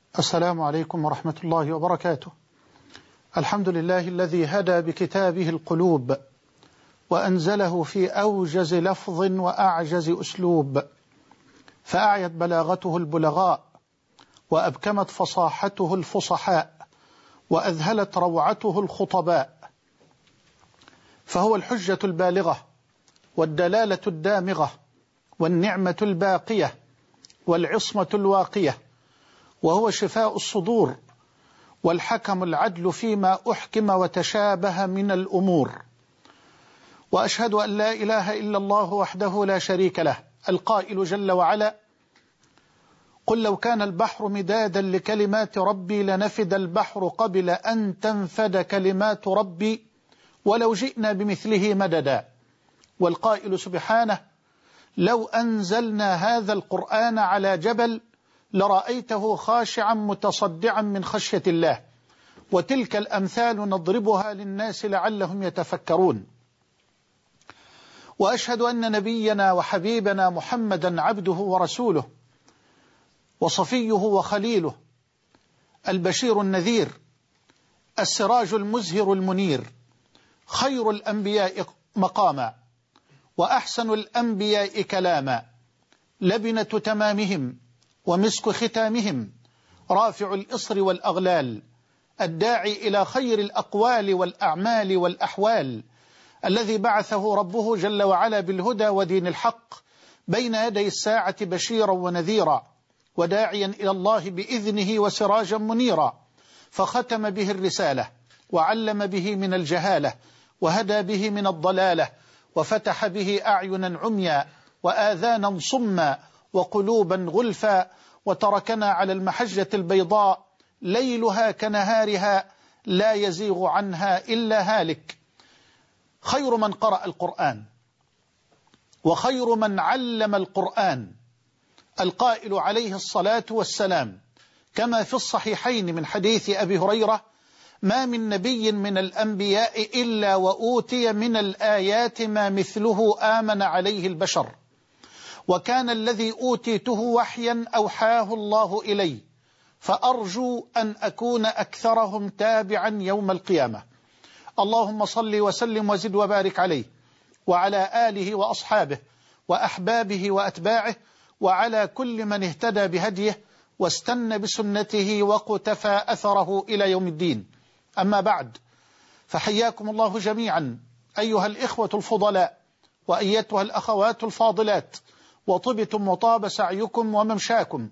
السلام عليكم ورحمة الله وبركاته. الحمد لله الذي هدى بكتابه القلوب وأنزله في أوجز لفظ وأعجز أسلوب، فأعيت بلاغته البلغاء وأبكمت فصاحته الفصحاء وأذهلت روعته الخطباء، فهو الحجة البالغة والدلالة الدامغة والنعمة الباقية والعصمة الواقية، وهو شفاء الصدور والحكم العدل فيما أحكم وتشابه من الأمور. وأشهد أن لا إله إلا الله وحده لا شريك له، القائل جل وعلا: قل لو كان البحر مدادا لكلمات ربي لنفد البحر قبل أن تنفد كلمات ربي ولو جئنا بمثله مددا. والقائل سبحانه: لو أنزلنا هذا القرآن على جبل لرأيته خاشعا متصدعا من خشية الله. وتلك الأمثال نضربها للناس لعلهم يتفكرون. وأشهد أن نبينا وحبيبنا محمدا عبده ورسوله وصفيه وخليله، البشير النذير، السراج المزهر المنير، خير الأنبياء مقاما وأحسن الأنبياء كلاما، لبنة تمامهم ومسك ختامهم، رافع الإصر والأغلال، الداعي إلى خير الأقوال والأعمال والأحوال، الذي بعثه ربه جل وعلا بالهدى ودين الحق بين يدي الساعة بشيرا ونذيرا وداعيا إلى الله بإذنه وسراجا منيرا، فختم به الرسالة وعلم به من الجهالة وهدى به من الضلالة وفتح به أعينا عميا وآذانا صما وقلوبا غلفا، وتركنا على المحجة البيضاء ليلها كنهارها لا يزيغ عنها إلا هالك. خير من قرأ القرآن وخير من علم القرآن، القائل عليه الصلاة والسلام كما في الصحيحين من حديث أبي هريرة: ما من نبي من الأنبياء إلا وأوتي من الآيات ما مثله آمن عليه البشر، وكان الذي أوتيته وحيا أوحاه الله إلي، فأرجو أن أكون أكثرهم تابعا يوم القيامة. اللهم صل وسلم وزد وبارك عليه وعلى آله وأصحابه وأحبابه وأتباعه وعلى كل من اهتدى بهديه واستنى بسنته وقتفى أثره إلى يوم الدين. أما بعد، فحياكم الله جميعا أيها الإخوة الفضلاء وأيتها الأخوات الفاضلات، وطبتم وطاب سعيكم وممشاكم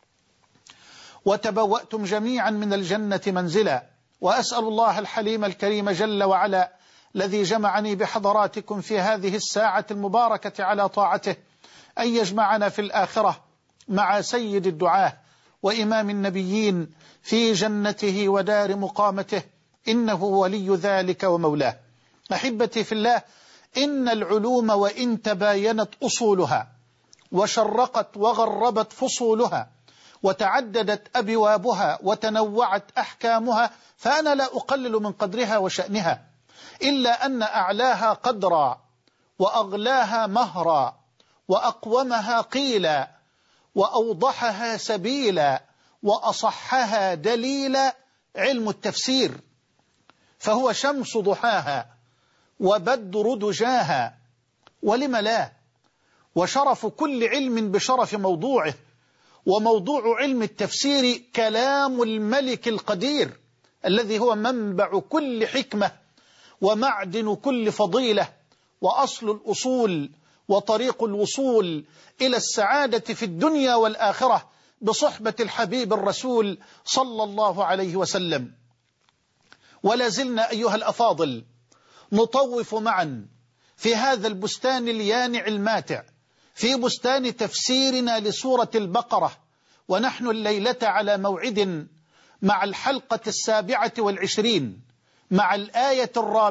وتبوأتم جميعا من الجنة منزلا. وأسأل الله الحليم الكريم جل وعلا الذي جمعني بحضراتكم في هذه الساعة المباركة على طاعته أن يجمعنا في الآخرة مع سيد الدعاة وإمام النبيين في جنته ودار مقامته، إنه ولي ذلك ومولاه. أحبتي في الله، إن العلوم وإن تباينت أصولها وشرقت وغربت فصولها وتعددت أبوابها وتنوعت أحكامها، فأنا لا أقلل من قدرها وشأنها، إلا أن أعلاها قدرا وأغلاها مهرا وأقومها قيلا وأوضحها سبيلا وأصحها دليلا علم التفسير، فهو شمس ضحاها وبدر دجاها، ولم لا؟ وشرف كل علم بشرف موضوعه، وموضوع علم التفسير كلام الملك القدير الذي هو منبع كل حكمة ومعدن كل فضيلة وأصل الأصول وطريق الوصول إلى السعادة في الدنيا والآخرة بصحبة الحبيب الرسول صلى الله عليه وسلم. ولا زلنا أيها الأفاضل نطوف معا في هذا البستان اليانع الماتع، في بستان تفسيرنا لسورة البقرة، ونحن الليلة على موعد مع الحلقة 27 مع الآية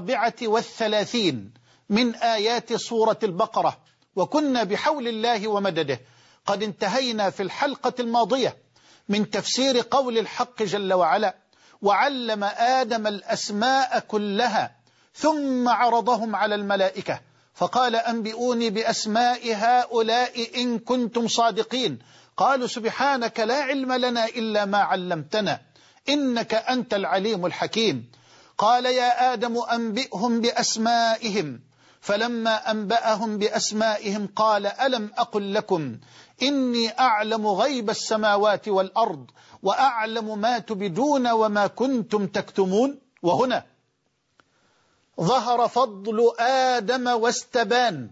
34 من آيات سورة البقرة. وكنا بحول الله ومدده قد انتهينا في الحلقة الماضية من تفسير قول الحق جل وعلا: وعلم آدم الأسماء كلها ثم عرضهم على الملائكة فقال أنبئوني بأسماء هؤلاء إن كنتم صادقين قالوا سبحانك لا علم لنا إلا ما علمتنا إنك أنت العليم الحكيم. قال يا آدم أنبئهم بأسمائهم، فلما أنبأهم بأسمائهم قال ألم أقل لكم إني أعلم غيب السماوات والأرض وأعلم ما تبدون وما كنتم تكتمون. وهنا ظهر فضل آدم واستبان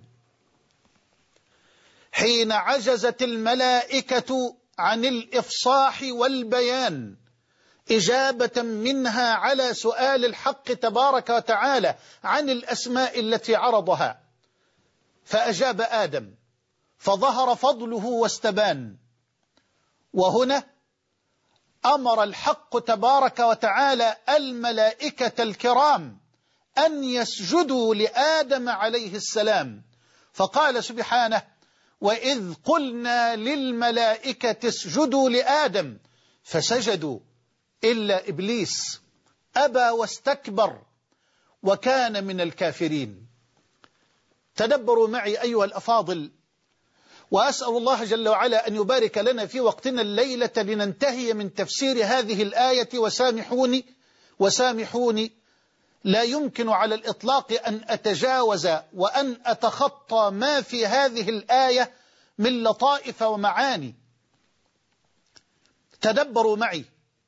حين عجزت الملائكة عن الإفصاح والبيان إجابة منها على سؤال الحق تبارك وتعالى عن الأسماء التي عرضها، فأجاب آدم فظهر فضله واستبان. وهنا أمر الحق تبارك وتعالى الملائكة الكرام أن يسجدوا لآدم عليه السلام، فقال سبحانه وإذ قلنا للملائكة اسجدوا لآدم فسجدوا إلا إبليس أبى واستكبر وكان من الكافرين. تدبروا معي أيها الأفاضل، وأسأل الله جل وعلا أن يبارك لنا في وقتنا الليلة لننتهي من تفسير هذه الآية. وسامحوني لا يمكن على الإطلاق أن أتجاوز وأن أتخطى ما في هذه الآية من لطائف ومعاني. تدبروا معي،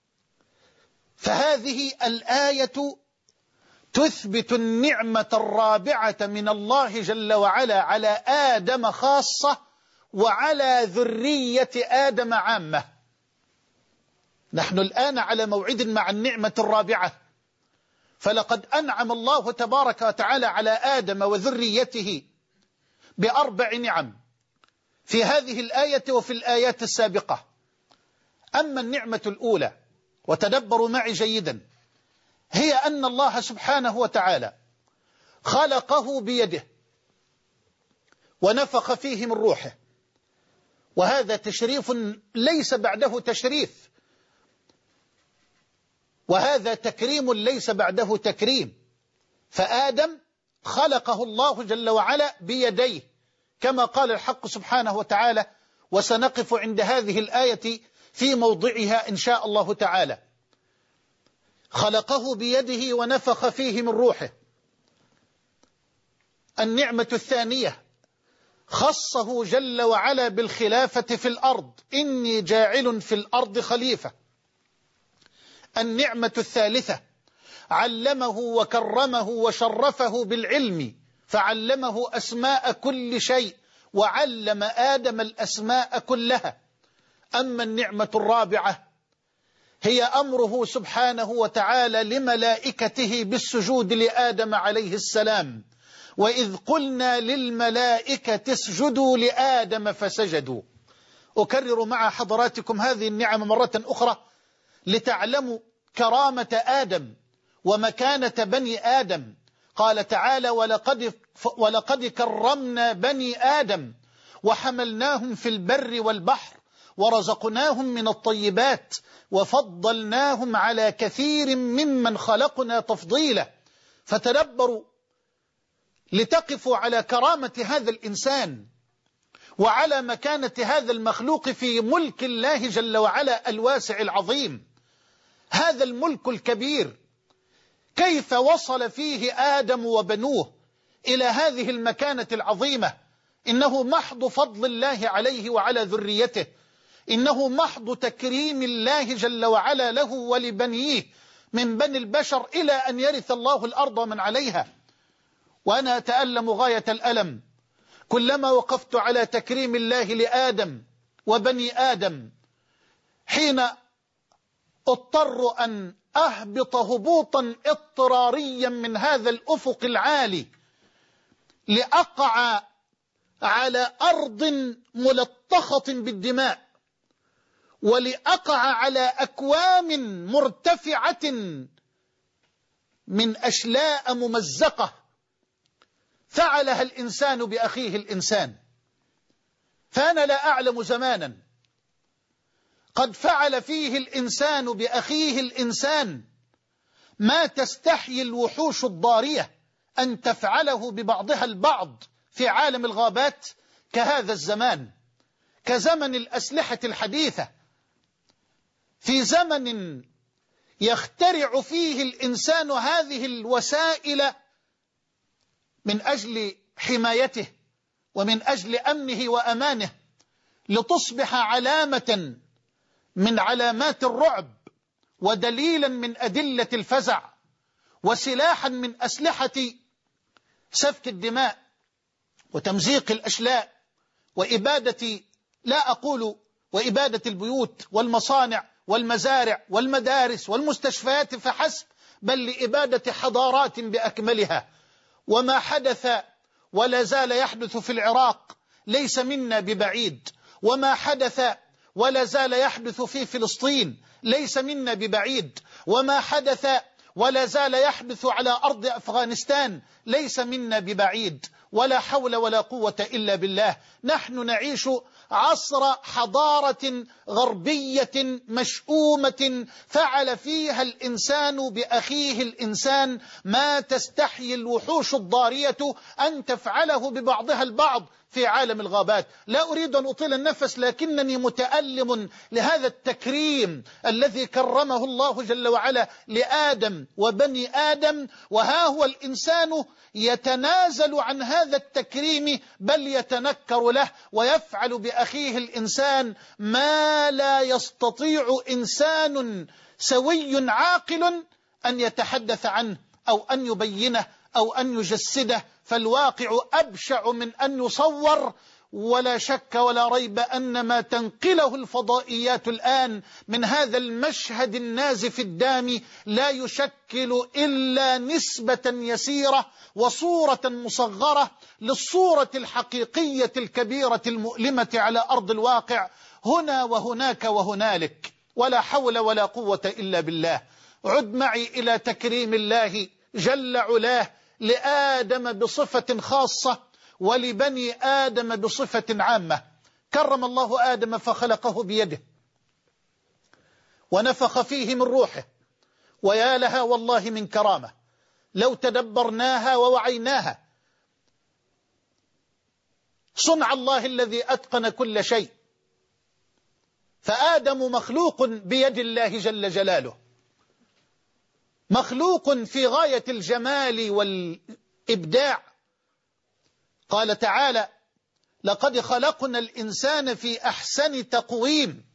فهذه الآية تثبت النعمة الرابعة من الله جل وعلا على آدم خاصة وعلى ذرية آدم عامة. نحن الآن على موعد مع النعمة الرابعة، فلقد أنعم الله تبارك وتعالى على آدم وذريته ب4 نعم في هذه الآية وفي الآيات السابقة. أما النعمة الأولى، وتدبروا معي جيدا، هي أن الله سبحانه وتعالى خلقه بيده ونفخ فيه من روحه، وهذا تشريف ليس بعده تشريف، وهذا تكريم ليس بعده تكريم. فآدم خلقه الله جل وعلا بيديه كما قال الحق سبحانه وتعالى، وسنقف عند هذه الآية في موضعها إن شاء الله تعالى. خلقه بيده ونفخ فيه من روحه. النعمة الثانية خصه جل وعلا بالخلافة في الأرض، إني جاعل في الأرض خليفة. النعمة الثالثة علمه وكرمه وشرفه بالعلم، فعلمه أسماء كل شيء وعلم آدم الأسماء كلها. أما النعمة الرابعة هي أمره سبحانه وتعالى لملائكته بالسجود لآدم عليه السلام، وإذ قلنا للملائكة اسجدوا لآدم فسجدوا. أكرر مع حضراتكم هذه النعم مرة أخرى لتعلموا كرامة آدم ومكانة بني آدم. قال تعالى ولقد كرمنا بني آدم وحملناهم في البر والبحر ورزقناهم من الطيبات وفضلناهم على كثير ممن خلقنا تفضيلا. فتدبروا لتقفوا على كرامة هذا الإنسان وعلى مكانة هذا المخلوق في ملك الله جل وعلا الواسع العظيم. هذا الملك الكبير كيف وصل فيه آدم وبنوه إلى هذه المكانة العظيمة؟ إنه محض فضل الله عليه وعلى ذريته، إنه محض تكريم الله جل وعلا له ولبنيه من بني البشر إلى أن يرث الله الأرض من عليها. وأنا أتألم غاية الألم كلما وقفت على تكريم الله لآدم وبني آدم، حين اضطر أن أهبط هبوطا اضطراريا من هذا الأفق العالي لأقع على أرض ملطخة بالدماء، ولأقع على أكوام مرتفعة من أشلاء ممزقة فعلها الإنسان بأخيه الإنسان. فأنا لا أعلم زمانا قد فعل فيه الإنسان بأخيه الإنسان ما تستحيي الوحوش الضارية أن تفعله ببعضها البعض في عالم الغابات كهذا الزمان. كزمن الأسلحة الحديثة، في زمن يخترع فيه الإنسان هذه الوسائل من أجل حمايته ومن أجل أمنه وأمانه، لتصبح علامة من علامات الرعب، ودليلا من أدلة الفزع، وسلاحا من أسلحة سفك الدماء وتمزيق الأشلاء وإبادة، لا أقول وإبادة البيوت والمصانع والمزارع والمدارس والمستشفيات فحسب، بل لإبادة حضارات بأكملها. وما حدث ولا زال يحدث في العراق ليس منا ببعيد، وما حدث ولا زال يحدث في فلسطين ليس منا ببعيد، وما حدث ولا زال يحدث على أرض أفغانستان ليس منا ببعيد. ولا حول ولا قوة إلا بالله. نحن نعيش عصر حضارة غربية مشؤومة فعل فيها الإنسان بأخيه الإنسان ما تستحي الوحوش الضارية أن تفعله ببعضها البعض في عالم الغابات. لا أريد أن أطيل النفس، لكنني متألم لهذا التكريم الذي كرمه الله جل وعلا لآدم وبني آدم، وها هو الإنسان يتنازل عن هذا التكريم، بل يتنكر له ويفعل بأخيه الإنسان ما لا يستطيع إنسان سوي عاقل أن يتحدث عنه أو أن يبينه أو أن يجسده. فالواقع أبشع من أن يصور، ولا شك ولا ريب أن ما تنقله الفضائيات الآن من هذا المشهد النازف الدامي لا يشكل إلا نسبة يسيرة وصورة مصغرة للصورة الحقيقية الكبيرة المؤلمة على أرض الواقع هنا وهناك وهنالك. ولا حول ولا قوة إلا بالله. عد معي إلى تكريم الله جل علاه لآدم بصفة خاصة ولبني آدم بصفة عامة. كرم الله آدم فخلقه بيده ونفخ فيه من روحه، ويا لها والله من كرامة لو تدبرناها ووعيناها. صنع الله الذي أتقن كل شيء، فآدم مخلوق بيد الله جل جلاله، مخلوق في غاية الجمال والإبداع. قال تعالى: لقد خلقنا الإنسان في أحسن تقويم.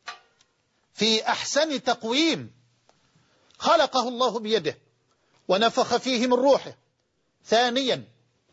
في أحسن تقويم. خلقه الله بيده ونفخ فيه من روحه. ثانيا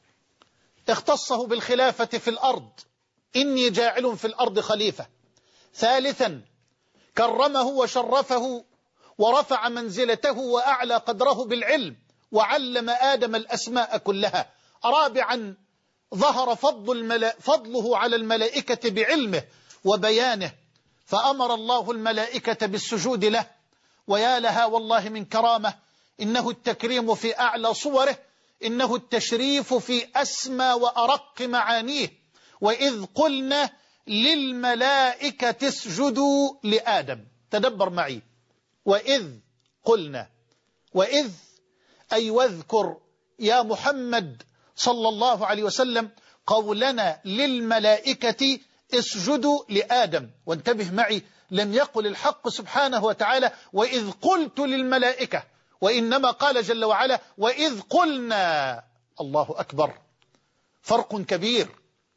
اختصه بالخلافة في الأرض، إني جاعل في الأرض خليفة. ثالثا كرمه وشرفه ورفع منزلته وأعلى قدره بالعلم، وعلم آدم الأسماء كلها. رابعا ظهر فضله على الملائكة بعلمه وبيانه، فأمر الله الملائكة بالسجود له، ويا لها والله من كرامة. إنه التكريم في أعلى صوره، إنه التشريف في أسمى وأرق معانيه. وإذ قلنا للملائكة اسجدوا لآدم. تدبر معي. وإذ قلنا، وإذ أي واذكر يا محمد صلى الله عليه وسلم قولنا للملائكة اسجدوا لآدم. وانتبه معي، لم يقل الحق سبحانه وتعالى وإذ قلت للملائكة، وإنما قال جل وعلا وإذ قلنا. الله أكبر، فرق كبير،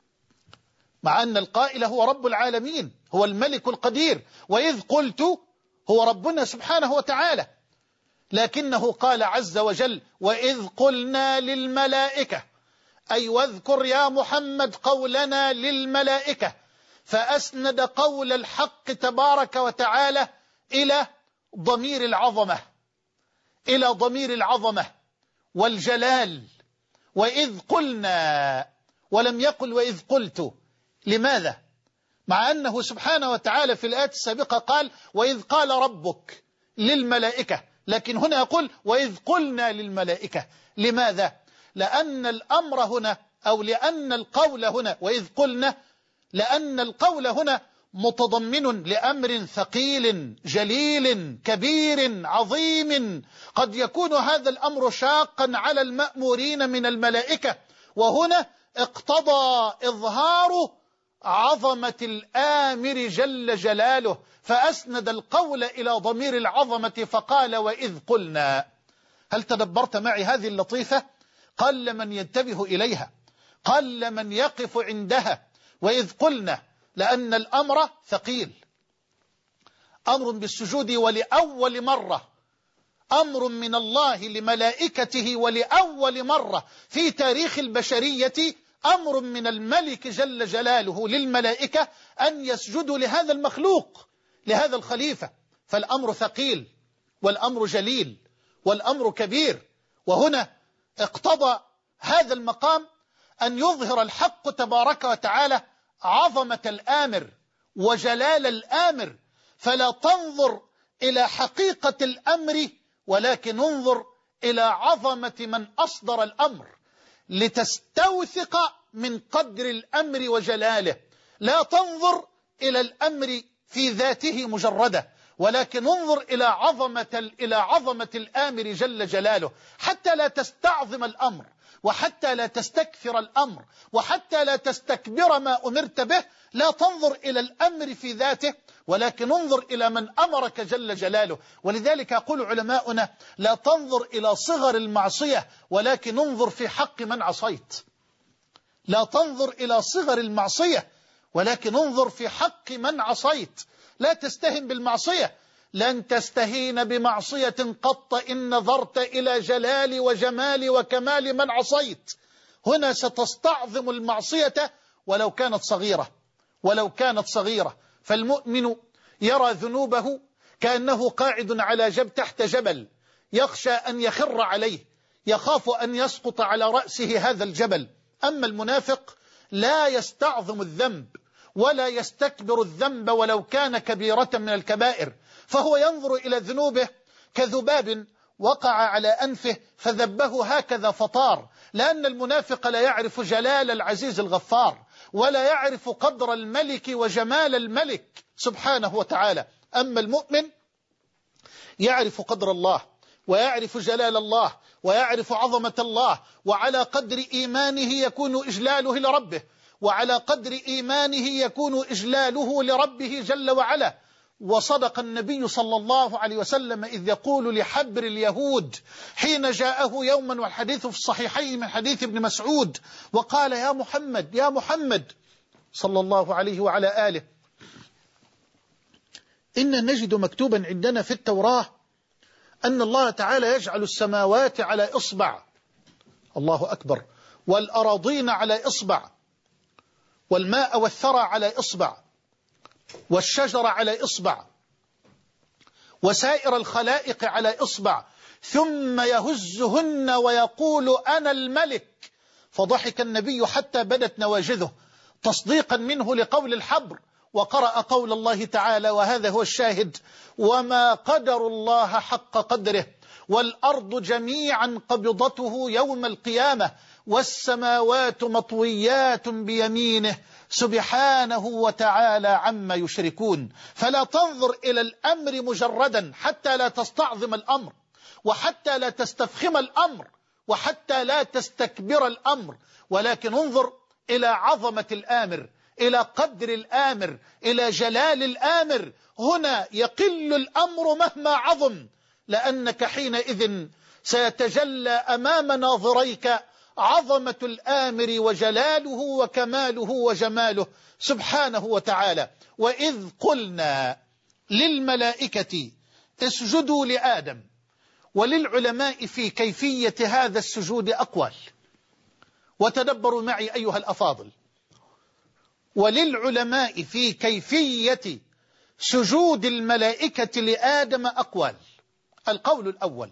مع أن القائل هو رب العالمين، هو الملك القدير، وإذ قلت هو ربنا سبحانه وتعالى، لكنه قال عز وجل وإذ قلنا للملائكة، أي واذكر يا محمد قولنا للملائكة، فأسند قول الحق تبارك وتعالى إلى ضمير العظمة، إلى ضمير العظمة والجلال. وإذ قلنا، ولم يقل وإذ قلت. لماذا؟ مع أنه سبحانه وتعالى في الآيات السابقة قال وإذ قال ربك للملائكة، لكن هنا يقول وإذ قلنا للملائكة. لماذا؟ لأن الأمر هنا، أو لأن القول هنا وإذ قلنا، لأن القول هنا متضمن لأمر ثقيل جليل كبير عظيم، قد يكون هذا الأمر شاقا على المأمورين من الملائكة، وهنا اقتضى إظهار عظمة الآمر جل جلاله، فأسند القول إلى ضمير العظمة فقال وإذ قلنا. هل تدبرت معي هذه اللطيفة؟ قل من ينتبه إليها، قل من يقف عندها. وإذ قلنا، لأن الأمر ثقيل، أمر بالسجود ولأول مرة، أمر من الله لملائكته ولأول مرة في تاريخ البشرية، أمر من الملك جل جلاله للملائكة أن يسجدوا لهذا المخلوق، لهذا الخليفة. فالأمر ثقيل والأمر جليل والأمر كبير. وهنا اقتضى هذا المقام أن يظهر الحق تبارك وتعالى عظمة الآمر وجلال الآمر، فلا تنظر إلى حقيقة الأمر ولكن انظر إلى عظمة من أصدر الأمر لتستوثق من قدر الأمر وجلاله. لا تنظر إلى الأمر في ذاته مجردة، ولكن انظر إلى عظمة الآمر جل جلاله، حتى لا تستعظم الأمر، وحتى لا تستكثر الأمر، وحتى لا تستكبر ما أمرت به. لا تنظر إلى الأمر في ذاته، ولكن انظر إلى من أمرك جل جلاله. ولذلك يقول علماؤنا: لا تنظر إلى صغر المعصية، ولكن انظر في حق من عصيت. لا تنظر إلى صغر المعصية، ولكن انظر في حق من عصيت. لا تستهن بالمعصية، لن تستهين بمعصية قط إن نظرت إلى جلال وجمال وكمال من عصيت. هنا ستستعظم المعصية ولو كانت صغيرة. فالمؤمن يرى ذنوبه كأنه قاعد على تحت جبل، يخشى أن يخر عليه، يخاف أن يسقط على رأسه هذا الجبل. أما المنافق لا يستعظم الذنب ولا يستكبر الذنب ولو كان كبيرة من الكبائر، فهو ينظر إلى ذنوبه كذباب وقع على أنفه فذبه هكذا فطار، لأن المنافق لا يعرف جلال العزيز الغفار، ولا يعرف قدر الملك وجمال الملك سبحانه وتعالى. أما المؤمن يعرف قدر الله، ويعرف جلال الله، ويعرف عظمة الله، وعلى قدر إيمانه يكون إجلاله لربه، وعلى قدر إيمانه يكون إجلاله لربه جل وعلا. وصدق النبي صلى الله عليه وسلم إذ يقول لحبر اليهود حين جاءه يوما، والحديث في الصحيحين من حديث ابن مسعود، وقال: يا محمد يا محمد صلى الله عليه وعلى آله، إن نجد مكتوبا عندنا في التوراة أن الله تعالى يجعل السماوات على إصبع، الله أكبر، والأراضين على إصبع، والماء والثرى على إصبع، والشجر على إصبع، وسائر الخلائق على إصبع، ثم يهزهن ويقول أنا الملك. فضحك النبي حتى بدت نواجذه تصديقا منه لقول الحبر، وقرأ قول الله تعالى، وهذا هو الشاهد: وما قدر الله حق قدره، والأرض جميعا قبضته يوم القيامة، والسماوات مطويات بيمينه سبحانه وتعالى عما يشركون. فلا تنظر إلى الأمر مجردا حتى لا تستعظم الأمر، وحتى لا تستفخم الأمر، وحتى لا تستكبر الأمر، ولكن انظر إلى عظمة الآمر، إلى قدر الآمر، إلى جلال الآمر. هنا يقل الأمر مهما عظم، لأنك حينئذ سيتجلى أمام ناظريك عظمة الآمر وجلاله وكماله وجماله سبحانه وتعالى. وإذ قلنا للملائكة اسجدوا لآدم. وللعلماء في كيفية هذا السجود أقوال، وتدبروا معي أيها الأفاضل. وللعلماء في كيفية سجود الملائكة لآدم أقوال. القول الأول: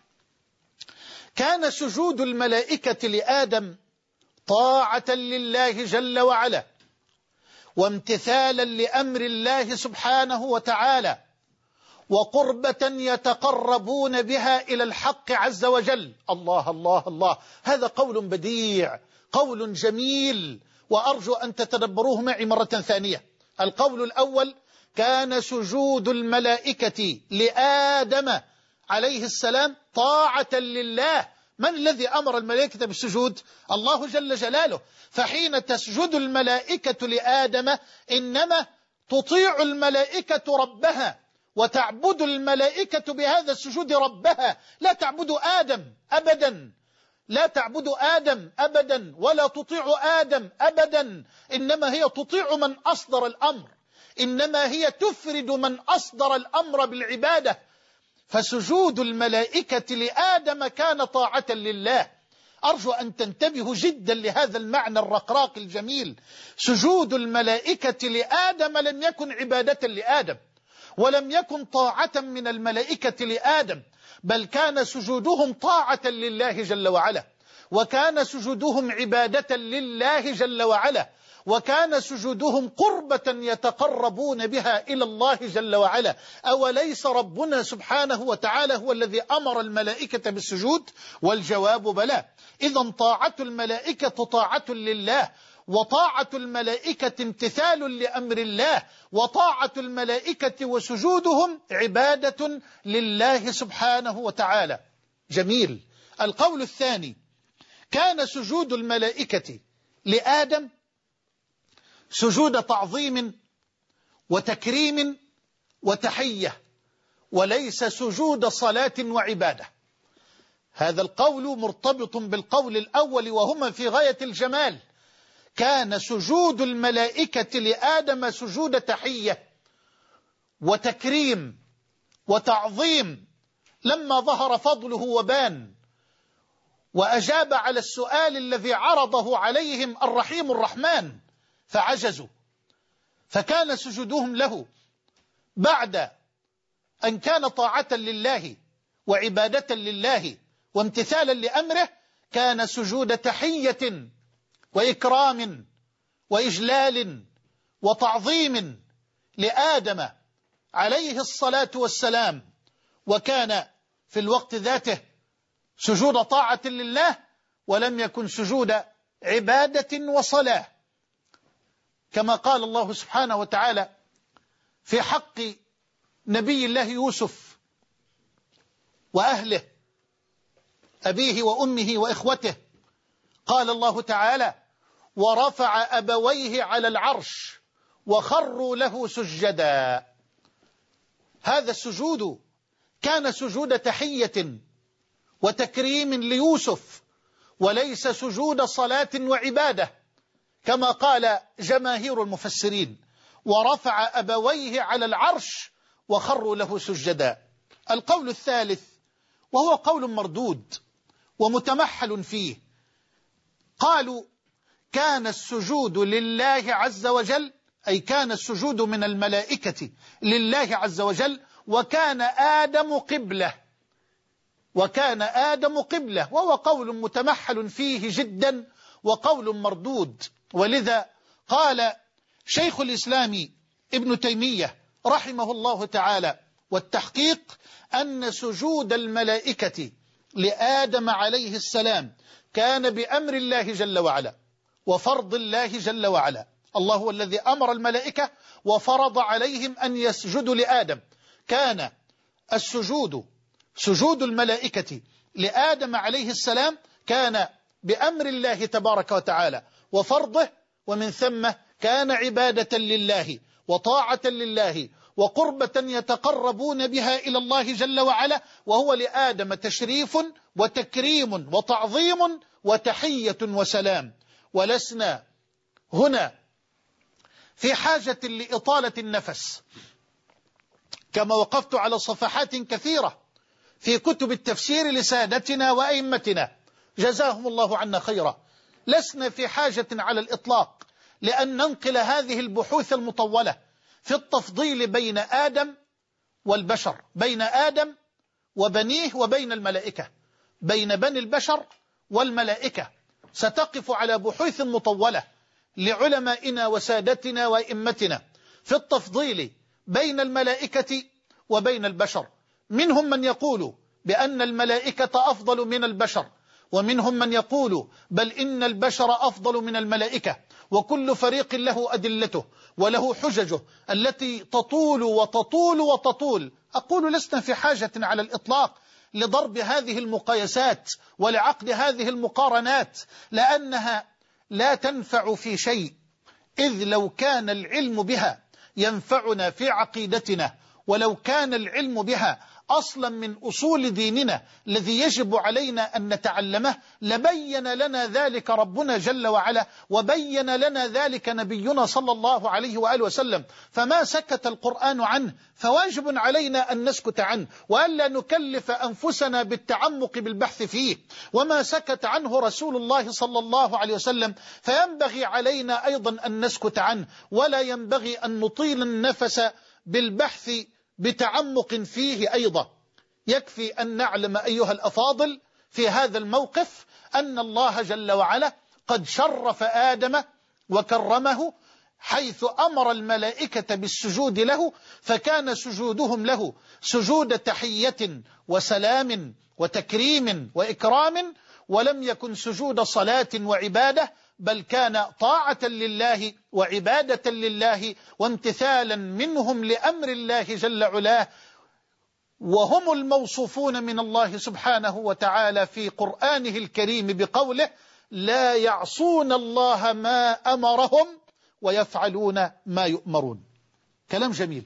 كان سجود الملائكة لآدم طاعة لله جل وعلا، وامتثالا لأمر الله سبحانه وتعالى، وقربة يتقربون بها إلى الحق عز وجل. الله الله الله، هذا قول بديع، قول جميل، وأرجو أن تتدبروه معي مرة ثانية. القول الأول: كان سجود الملائكة لآدم عليه السلام طاعة لله، من الذي أمر الملائكة بالسجود؟ الله جل جلاله. فحين تسجد الملائكة لآدم إنما تطيع الملائكة ربها وتعبد الملائكة بهذا السجود ربها، لا تعبد آدم أبدا، لا تعبد آدم أبدا ولا تطيع آدم أبدا، إنما هي تطيع من أصدر الأمر، إنما هي تفرد من أصدر الأمر بالعبادة. فسجود الملائكة لآدم كان طاعة لله. أرجو أن تنتبهوا جدا لهذا المعنى الرقراق الجميل. سجود الملائكة لآدم لم يكن عبادة لآدم، ولم يكن طاعة من الملائكة لآدم، بل كان سجودهم طاعة لله جل وعلا، وكان سجودهم عبادة لله جل وعلا، وكان سجودهم قربة يتقربون بها إلى الله جل وعلا. أوليس ربنا سبحانه وتعالى هو الذي أمر الملائكة بالسجود؟ والجواب بلى. إذن طاعة الملائكة طاعة لله، وطاعة الملائكة امتثال لأمر الله، وطاعة الملائكة وسجودهم عبادة لله سبحانه وتعالى. جميل. القول الثاني: كان سجود الملائكة لآدم سجود تعظيم وتكريم وتحية، وليس سجود صلاة وعبادة. هذا القول مرتبط بالقول الأول وهما في غاية الجمال. كان سجود الملائكة لآدم سجود تحية وتكريم وتعظيم، لما ظهر فضله وبان وأجاب على السؤال الذي عرضه عليهم الرحيم الرحمن فعجزوا، فكان سجودهم له بعد أن كان طاعة لله وعبادة لله وامتثالا لأمره، كان سجود تحية وإكرام وإجلال وتعظيم لآدم عليه الصلاة والسلام، وكان في الوقت ذاته سجود طاعة لله، ولم يكن سجود عبادة وصلاة، كما قال الله سبحانه وتعالى في حق نبي الله يوسف وأهله أبيه وأمه وإخوته. قال الله تعالى: ورفع أبويه على العرش وخروا له سجدا. هذا السجود كان سجود تحية وتكريم ليوسف، وليس سجود صلاة وعبادة، كما قال جماهير المفسرين: ورفع أبويه على العرش وخروا له سجدا. القول الثالث وهو قول مردود ومتمحل فيه، قالوا: كان السجود لله عز وجل، أي كان السجود من الملائكة لله عز وجل، وكان آدم قبلة، وكان آدم قبلة، وهو قول متمحل فيه جدا وقول مردود. ولذا قال شيخ الإسلام ابن تيمية رحمه الله تعالى: والتحقيق أن سجود الملائكة لآدم عليه السلام كان بأمر الله جل وعلا وفرض الله جل وعلا. الله هو الذي أمر الملائكة وفرض عليهم أن يسجدوا لآدم. كان السجود سجود الملائكة لآدم عليه السلام كان بأمر الله تبارك وتعالى وفرضه، ومن ثم كان عبادة لله وطاعة لله وقربة يتقربون بها إلى الله جل وعلا، وهو لآدم تشريف وتكريم وتعظيم وتحية وسلام. ولسنا هنا في حاجة لإطالة النفس، كما وقفت على صفحات كثيرة في كتب التفسير لسادتنا وأئمتنا جزاهم الله عنا خيرا. لسنا في حاجة على الإطلاق لأن ننقل هذه البحوث المطولة في التفضيل بين آدم والبشر، بين آدم وبنيه وبين الملائكة، بين بني البشر والملائكة. ستقف على بحوث مطولة لعلمائنا وسادتنا وإمتنا في التفضيل بين الملائكة وبين البشر. منهم من يقول بأن الملائكة أفضل من البشر، ومنهم من يقول بل إن البشر أفضل من الملائكة، وكل فريق له أدلته وله حججه التي تطول وتطول وتطول. أقول لسنا في حاجة على الإطلاق لضرب هذه المقايسات ولعقد هذه المقارنات، لأنها لا تنفع في شيء، إذ لو كان العلم بها ينفعنا في عقيدتنا، ولو كان العلم بها أصلا من أصول ديننا الذي يجب علينا أن نتعلمه، لبين لنا ذلك ربنا جل وعلا، وبين لنا ذلك نبينا صلى الله عليه وآله وسلم. فما سكت القرآن عنه فواجب علينا أن نسكت عنه، وألا نكلف أنفسنا بالتعمق بالبحث فيه. وما سكت عنه رسول الله صلى الله عليه وسلم فينبغي علينا أيضا أن نسكت عنه، ولا ينبغي أن نطيل النفس بالبحث بتعمق فيه أيضا. يكفي أن نعلم أيها الأفاضل في هذا الموقف أن الله جل وعلا قد شرف آدم وكرمه، حيث أمر الملائكة بالسجود له، فكان سجودهم له سجود تحية وسلام وتكريم وإكرام، ولم يكن سجود صلاة وعبادة، بل كان طاعة لله وعبادة لله وامتثالا منهم لأمر الله جل علاه. وهم الموصوفون من الله سبحانه وتعالى في قرآنه الكريم بقوله: لا يعصون الله ما أمرهم ويفعلون ما يؤمرون. كلام جميل،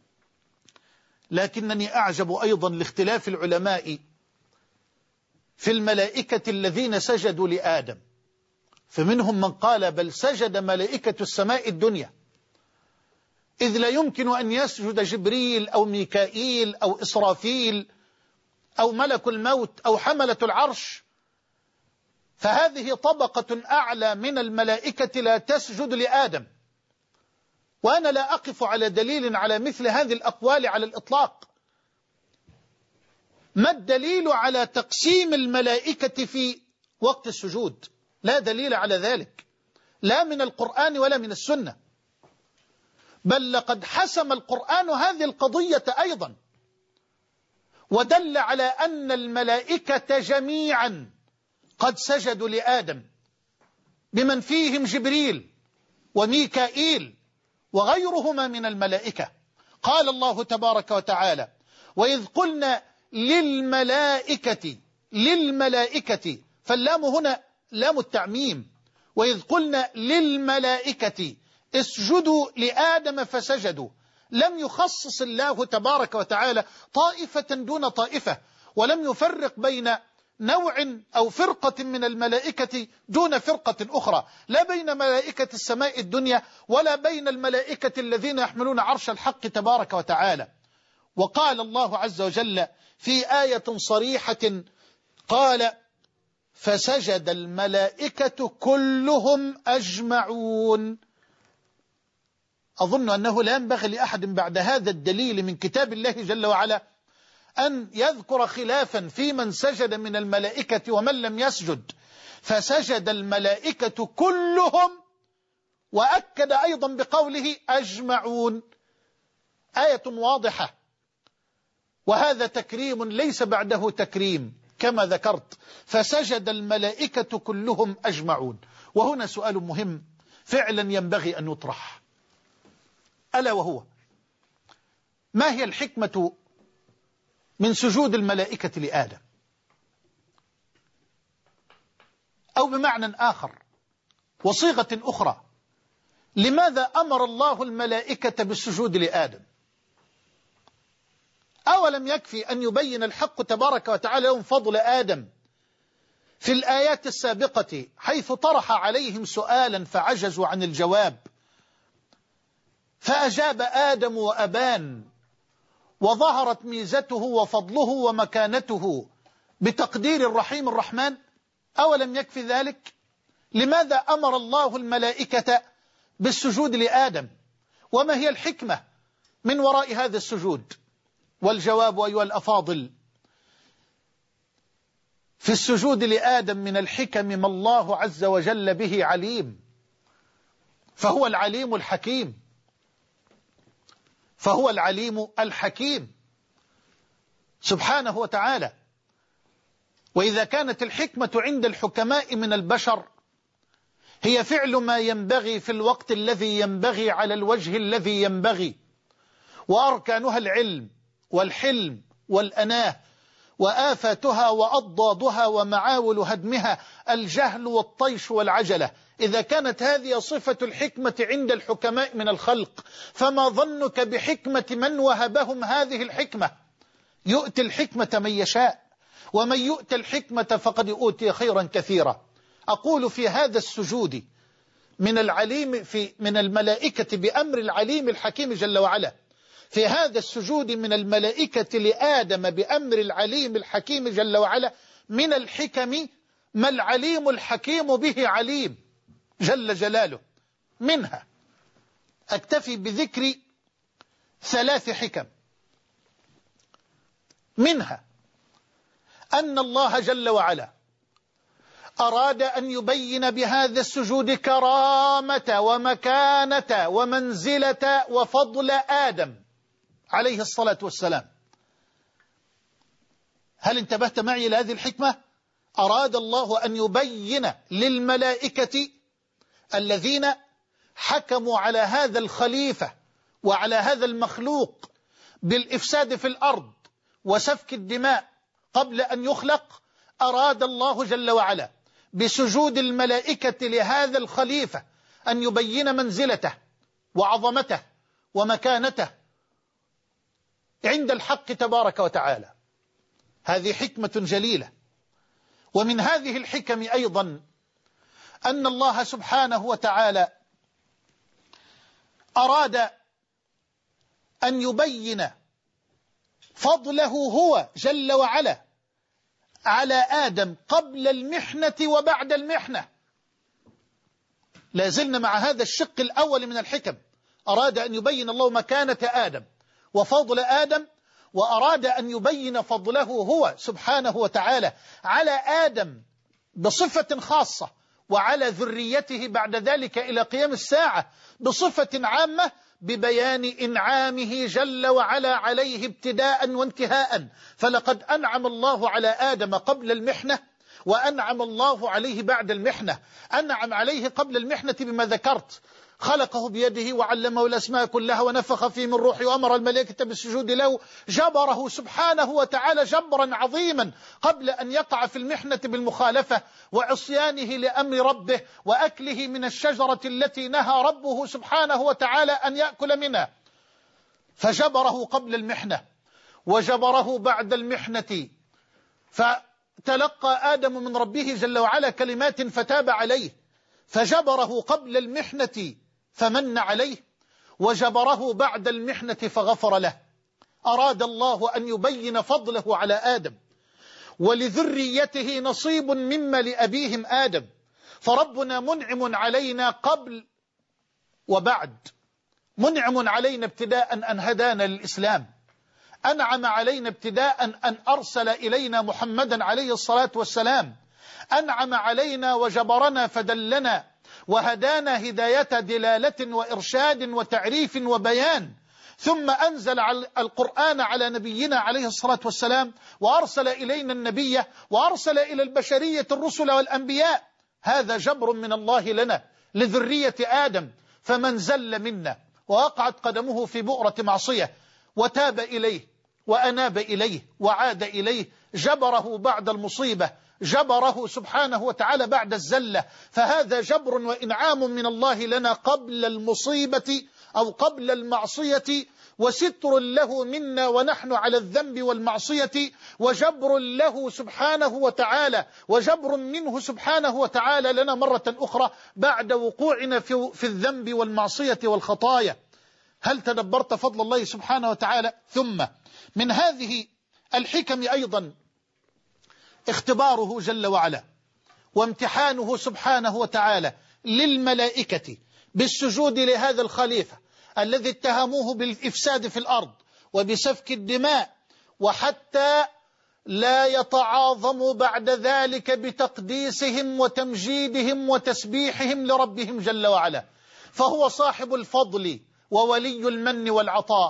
لكنني أعجب أيضا لاختلاف العلماء في الملائكة الذين سجدوا لآدم، فمنهم من قال بل سجد ملائكة السماء الدنيا، إذ لا يمكن أن يسجد جبريل أو ميكائيل أو إسرافيل أو ملك الموت أو حملة العرش، فهذه طبقة أعلى من الملائكة لا تسجد لآدم. وأنا لا أقف على دليل على مثل هذه الأقوال على الإطلاق. ما الدليل على تقسيم الملائكة في وقت السجود؟ لا دليل على ذلك، لا من القرآن ولا من السنة، بل لقد حسم القرآن هذه القضية أيضا، ودل على أن الملائكة جميعا قد سجدوا لآدم، بمن فيهم جبريل وميكائيل وغيرهما من الملائكة. قال الله تبارك وتعالى: وإذ قلنا للملائكة، فاللام هنا لام التعميم، وإذ قلنا للملائكة اسجدوا لآدم فسجدوا، لم يخصص الله تبارك وتعالى طائفة دون طائفة، ولم يفرق بين نوع أو فرقة من الملائكة دون فرقة أخرى، لا بين ملائكة السماء الدنيا ولا بين الملائكة الذين يحملون عرش الحق تبارك وتعالى. وقال الله عز وجل في آية صريحة قال: فسجد الملائكة كلهم أجمعون. أظن أنه لا ينبغي لأحد بعد هذا الدليل من كتاب الله جل وعلا أن يذكر خلافا في من سجد من الملائكة ومن لم يسجد. فسجد الملائكة كلهم، وأكد أيضا بقوله أجمعون، آية واضحة، وهذا تكريم ليس بعده تكريم كما ذكرت. فسجد الملائكة كلهم أجمعون. وهنا سؤال مهم فعلا ينبغي أن يطرح، ألا وهو: ما هي الحكمة من سجود الملائكة لآدم؟ أو بمعنى آخر وصيغة أخرى، لماذا أمر الله الملائكة بالسجود لآدم؟ أولم يكفي أن يبين الحق تبارك وتعالى لهم فضل آدم في الآيات السابقة، حيث طرح عليهم سؤالا فعجزوا عن الجواب، فأجاب آدم وأبان، وظهرت ميزته وفضله ومكانته بتقدير الرحيم الرحمن؟ أولم يكفي ذلك؟ لماذا أمر الله الملائكة بالسجود لآدم؟ وما هي الحكمة من وراء هذا السجود؟ والجواب أيها الأفاضل: في السجود لآدم من الحكم ما الله عز وجل به عليم، فهو العليم الحكيم، فهو العليم الحكيم سبحانه وتعالى. وإذا كانت الحكمة عند الحكماء من البشر هي فعل ما ينبغي في الوقت الذي ينبغي على الوجه الذي ينبغي، وأركانها العلم والحلم والأناه وآفاتها وأضدادها ومعاول هدمها الجهل والطيش والعجلة. إذا كانت هذه صفة الحكمة عند الحكماء من الخلق، فما ظنك بحكمة من وهبهم هذه الحكمة؟ يؤتي الحكمة من يشاء، ومن يؤتي الحكمة فقد أوتي خيرا كثيرا. أقول في هذا السجود من الملائكة بأمر العليم الحكيم جل وعلا، في هذا السجود من الملائكة لآدم بأمر العليم الحكيم جل وعلا من الحكم ما العليم الحكيم به عليم جل جلاله. منها أكتفي بذكر 3 حكم. منها أن الله جل وعلا أراد أن يبين بهذا السجود كرامة ومكانة ومنزلة وفضل آدم عليه الصلاة والسلام. هل انتبهت معي إلى هذه الحكمة؟ أراد الله أن يبين للملائكة الذين حكموا على هذا الخليفة وعلى هذا المخلوق بالإفساد في الأرض وسفك الدماء قبل أن يخلق، أراد الله جل وعلا بسجود الملائكة لهذا الخليفة أن يبين منزلته وعظمته ومكانته عند الحق تبارك وتعالى. هذه حكمة جليلة. ومن هذه الحكم أيضا أن الله سبحانه وتعالى أراد أن يبين فضله هو جل وعلا على آدم قبل المحنة وبعد المحنة. لازلنا مع هذا الشق الأول من الحكم. أراد أن يبين الله مكانة آدم وفضل آدم، وأراد أن يبين فضله هو سبحانه وتعالى على آدم بصفة خاصة، وعلى ذريته بعد ذلك إلى قيام الساعة بصفة عامة، ببيان إنعامه جل وعلا عليه ابتداء وانتهاء. فلقد أنعم الله على آدم قبل المحنة، وأنعم الله عليه بعد المحنة. أنعم عليه قبل المحنة بما ذكرت، خلقه بيده وعلمه الأسماء كلها ونفخ فيه من روحه وأمر الملائكة بالسجود له. جبره سبحانه وتعالى جبرا عظيما قبل أن يقع في المحنة بالمخالفة وعصيانه لأمر ربه وأكله من الشجرة التي نهى ربه سبحانه وتعالى أن يأكل منها. فجبره قبل المحنة وجبره بعد المحنة، فتلقى آدم من ربه جل وعلا كلمات فتاب عليه، فجبره قبل المحنة فمن عليه، وجبره بعد المحنة فغفر له. أراد الله أن يبين فضله على آدم، ولذريته نصيب مما لأبيهم آدم. فربنا منعم علينا قبل وبعد. منعم علينا ابتداء أن هدانا للإسلام، أنعم علينا ابتداء أن أرسل إلينا محمدا عليه الصلاة والسلام، أنعم علينا وجبرنا فدلنا وهدانا هداية دلالة وإرشاد وتعريف وبيان، ثم أنزل القرآن على نبينا عليه الصلاة والسلام، وأرسل إلينا النبي، وأرسل إلى البشرية الرسل والأنبياء. هذا جبر من الله لنا لذرية آدم. فمن زل منا ووقعت قدمه في بؤرة معصية وتاب إليه وأناب إليه وعاد إليه، جبره بعد المصيبة، جبره سبحانه وتعالى بعد الزلة. فهذا جبر وإنعام من الله لنا قبل المصيبة أو قبل المعصية، وستر له منا ونحن على الذنب والمعصية، وجبر له سبحانه وتعالى، وجبر منه سبحانه وتعالى لنا مرة أخرى بعد وقوعنا في الذنب والمعصية والخطايا. هل تدبرت فضل الله سبحانه وتعالى؟ ثم من هذه الحكم أيضا اختباره جل وعلا وامتحانه سبحانه وتعالى للملائكة بالسجود لهذا الخليفة الذي اتهموه بالإفساد في الأرض وبسفك الدماء، وحتى لا يتعاظموا بعد ذلك بتقديسهم وتمجيدهم وتسبيحهم لربهم جل وعلا. فهو صاحب الفضل وولي المن والعطاء،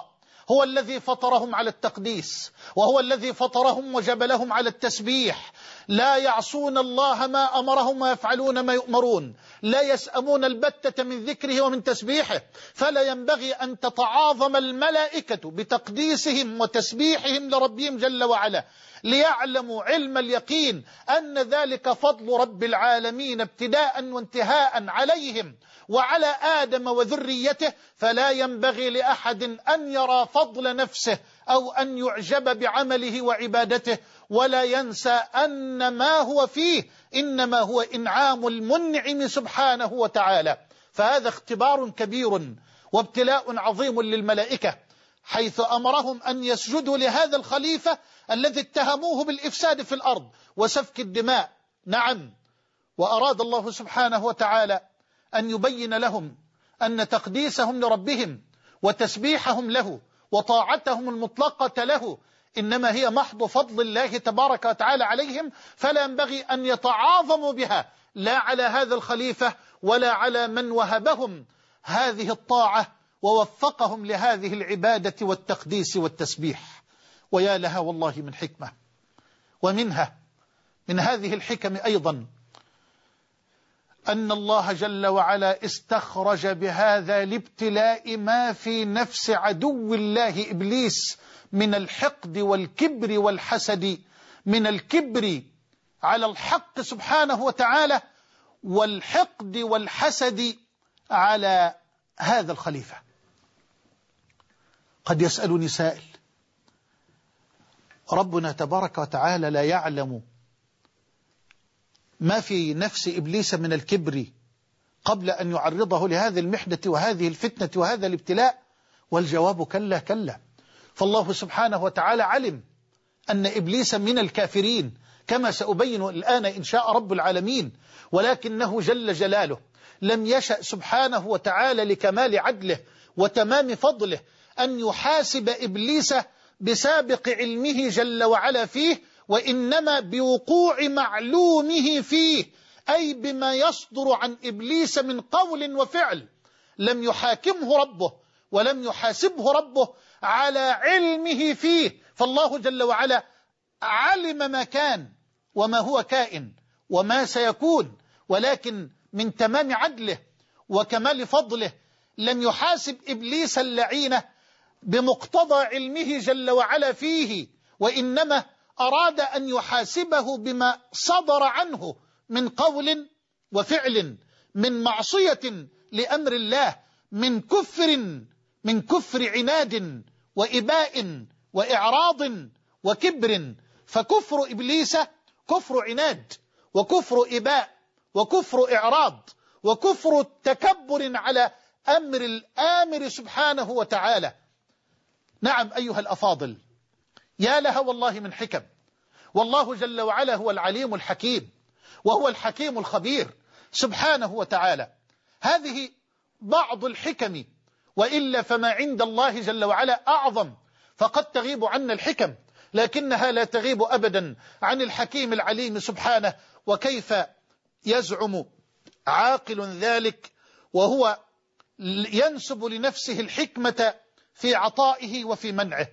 هو الذي فطرهم على التقديس، وهو الذي فطرهم وجبلهم على التسبيح. لا يعصون الله ما أمرهم ويفعلون ما يؤمرون، لا يسأمون البتة من ذكره ومن تسبيحه. فلا ينبغي أن تتعاظم الملائكة بتقديسهم وتسبيحهم لربهم جل وعلا، ليعلموا علم اليقين أن ذلك فضل رب العالمين ابتداء وانتهاء عليهم وعلى آدم وذريته. فلا ينبغي لأحد أن يرى فضل نفسه أو أن يعجب بعمله وعبادته، ولا ينسى أن ما هو فيه إنما هو إنعام المنعم سبحانه وتعالى. فهذا اختبار كبير وابتلاء عظيم للملائكة، حيث أمرهم أن يسجدوا لهذا الخليفة الذي اتهموه بالإفساد في الأرض وسفك الدماء. نعم، وأراد الله سبحانه وتعالى أن يبين لهم أن تقديسهم لربهم وتسبيحهم له وطاعتهم المطلقة له إنما هي محض فضل الله تبارك وتعالى عليهم، فلا ينبغي أن يتعاظموا بها لا على هذا الخليفة ولا على من وهبهم هذه الطاعة ووفقهم لهذه العبادة والتقديس والتسبيح. ويا لها والله من حكمة. ومنها من هذه الحكم أيضا أن الله جل وعلا استخرج بهذا الابتلاء ما في نفس عدو الله إبليس من الحقد والكبر والحسد، من الكبر على الحق سبحانه وتعالى والحقد والحسد على هذا الخليفة. قد يسألني سائل: ربنا تبارك وتعالى لا يعلم ما في نفس إبليس من الكبر قبل أن يعرضه لهذه المحنة وهذه الفتنة وهذا الابتلاء؟ والجواب كلا كلا. فالله سبحانه وتعالى علم أن إبليس من الكافرين كما سأبين الآن إن شاء رب العالمين، ولكنه جل جلاله لم يشأ سبحانه وتعالى لكمال عدله وتمام فضله أن يحاسب إبليس بسابق علمه جل وعلا فيه، وإنما بوقوع معلومه فيه، أي بما يصدر عن إبليس من قول وفعل. لم يحاكمه ربه ولم يحاسبه ربه على علمه فيه، فالله جل وعلا علم ما كان وما هو كائن وما سيكون، ولكن من تمام عدله وكمال فضله لم يحاسب إبليس اللعين بمقتضى علمه جل وعلا فيه، وإنما أراد أن يحاسبه بما صدر عنه من قول وفعل، من معصية لأمر الله، من كفر عناد وإباء وإعراض وكبر. فكفر إبليس كفر عناد وكفر إباء وكفر إعراض وكفر تكبر على أمر الآمر سبحانه وتعالى. نعم أيها الأفاضل، يا لها والله من حكم. والله جل وعلا هو العليم الحكيم وهو الحكيم الخبير سبحانه وتعالى. هذه بعض الحكم، وإلا فما عند الله جل وعلا أعظم، فقد تغيب عنا الحكم لكنها لا تغيب أبدا عن الحكيم العليم سبحانه. وكيف يزعم عاقل ذلك وهو ينسب لنفسه الحكمة في عطائه وفي منعه،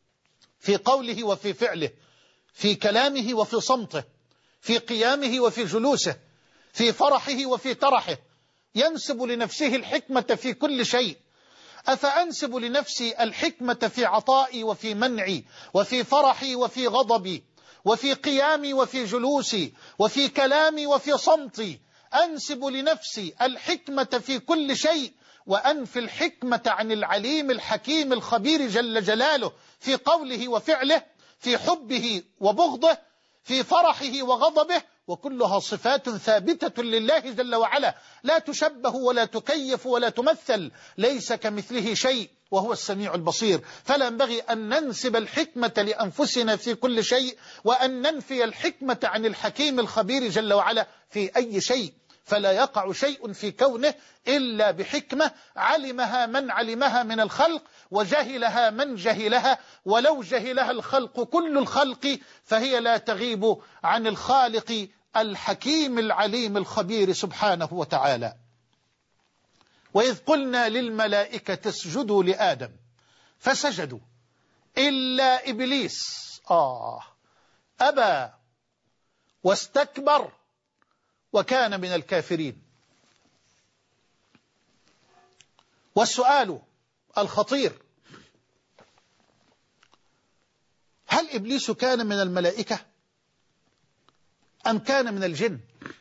في قوله وفي فعله، في كلامه وفي صمته، في قيامه وفي جلوسه، في فرحه وفي ترحه، ينسب لنفسه الحكمة في كل شيء. أفأنسب لنفسي الحكمة في عطائي وفي منعي وفي فرحي وفي غضبي وفي قيامي وفي جلوسي وفي كلامي وفي صمتي؟ أنسب لنفسي الحكمة في كل شيء وأنفي الحكمة عن العليم الحكيم الخبير جل جلاله في قوله وفعله، في حبه وبغضه، في فرحه وغضبه، وكلها صفات ثابتة لله جل وعلا لا تشبه ولا تكيف ولا تمثل، ليس كمثله شيء وهو السميع البصير. فلا ينبغي أن ننسب الحكمة لأنفسنا في كل شيء وأن ننفي الحكمة عن الحكيم الخبير جل وعلا في أي شيء. فلا يقع شيء في كونه إلا بحكمة علمها من علمها من الخلق وجهلها من جهلها، ولو جهلها الخلق كل الخلق فهي لا تغيب عن الخالق الحكيم العليم الخبير سبحانه وتعالى. وإذ قلنا للملائكة اسجدوا لآدم فسجدوا إلا إبليس أبى واستكبر وكان من الكافرين. والسؤال الخطير: هل إبليس كان من الملائكة أم كان من الجن؟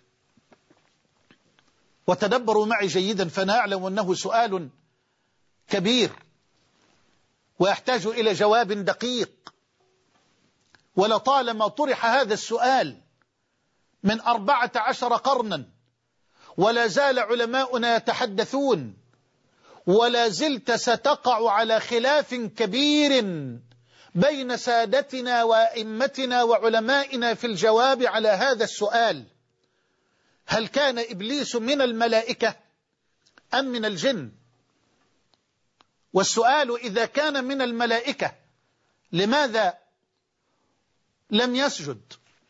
وتدبروا معي جيدا فنعلم أنه سؤال كبير ويحتاج إلى جواب دقيق. ولطالما طرح هذا السؤال من 14 قرنا ولا زال علماؤنا يتحدثون، ولا زلت ستقع على خلاف كبير بين سادتنا وأئمتنا وعلمائنا في الجواب على هذا السؤال: هل كان إبليس من الملائكة أم من الجن؟ والسؤال: إذا كان من الملائكة لماذا لم يسجد؟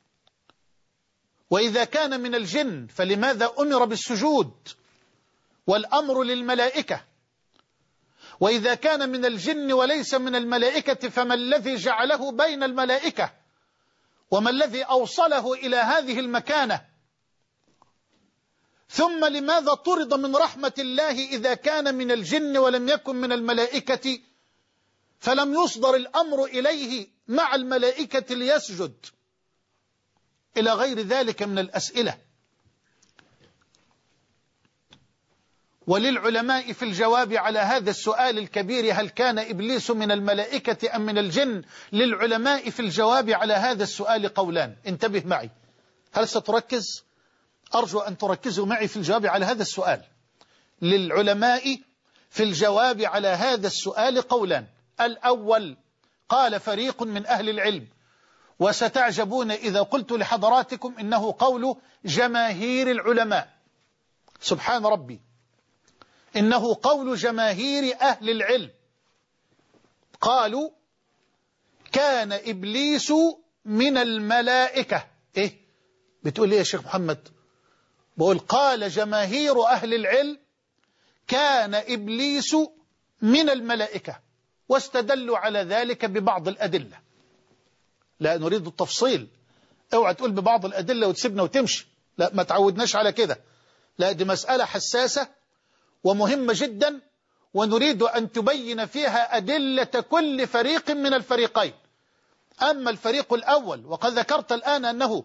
وإذا كان من الجن فلماذا أمر بالسجود والأمر للملائكة؟ وإذا كان من الجن وليس من الملائكة فما الذي جعله بين الملائكة؟ وما الذي أوصله إلى هذه المكانة؟ ثم لماذا طرد من رحمة الله إذا كان من الجن ولم يكن من الملائكة، فلم يصدر الأمر إليه مع الملائكة ليسجد؟ إلى غير ذلك من الأسئلة. وللعلماء في الجواب على هذا السؤال الكبير: هل كان إبليس من الملائكة أم من الجن؟ للعلماء في الجواب على هذا السؤال قولان. انتبه معي، هل ستركز؟ أرجو أن تركزوا معي في الجواب على هذا السؤال. للعلماء في الجواب على هذا السؤال قولان. الأول: قال فريق من أهل العلم، وستعجبون إذا قلت لحضراتكم إنه قول جماهير العلماء، سبحان ربي، إنه قول جماهير أهل العلم، قالوا كان إبليس من الملائكة. إيه بتقول إيه يا شيخ محمد؟ بقول قال جماهير أهل العلم كان إبليس من الملائكة، واستدلوا على ذلك ببعض الأدلة. لا نريد التفصيل، اوعى تقول ببعض الأدلة وتسيبنا وتمشي، لا ما تعودناش على كده، لا دي مسألة حساسة ومهمة جدا، ونريد أن تبين فيها أدلة كل فريق من الفريقين. أما الفريق الأول وقد ذكرت الآن أنهم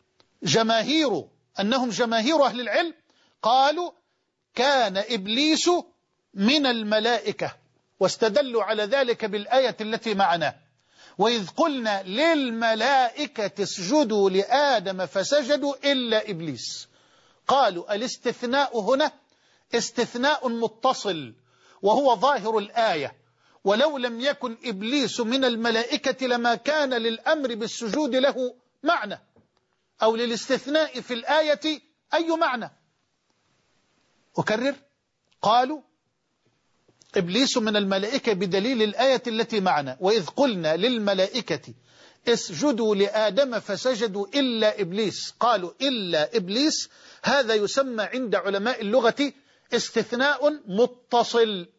جماهير أهل العلم، قالوا كان إبليس من الملائكة، واستدلوا على ذلك بالآية التي معنا: وإذ قلنا للملائكة اسجدوا لآدم فسجدوا إلا إبليس. قالوا الاستثناء هنا استثناء متصل وهو ظاهر الآية، ولو لم يكن إبليس من الملائكة لما كان للأمر بالسجود له معنى، أو للاستثناء في الآية أي معنى. أكرر: قالوا إبليس من الملائكة بدليل الآية التي معنا: وإذ قلنا للملائكة اسجدوا لآدم فسجدوا إلا إبليس. قالوا إلا إبليس، هذا يسمى عند علماء اللغة استثناء متصل،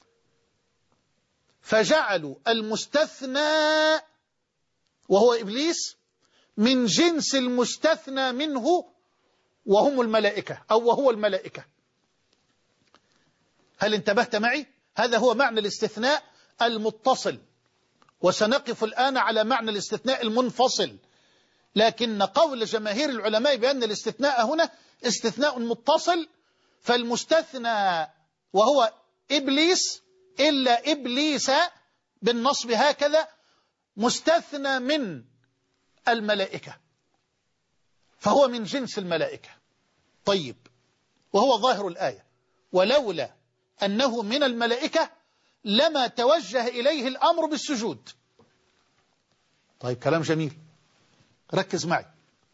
فجعلوا المستثنى وهو إبليس من جنس المستثنى منه وهم الملائكة، أو وهو الملائكة. هل انتبهت معي؟ هذا هو معنى الاستثناء المتصل، وسنقف الآن على معنى الاستثناء المنفصل. لكن قول جماهير العلماء بأن الاستثناء هنا استثناء متصل، فالمستثنى وهو إبليس إلا إبليس بالنصب هكذا مستثنى من الملائكة، فهو من جنس الملائكة. طيب، وهو ظاهر الآية: ولولا أنه من الملائكة لما توجه إليه الأمر بالسجود. طيب، كلام جميل، ركز معي.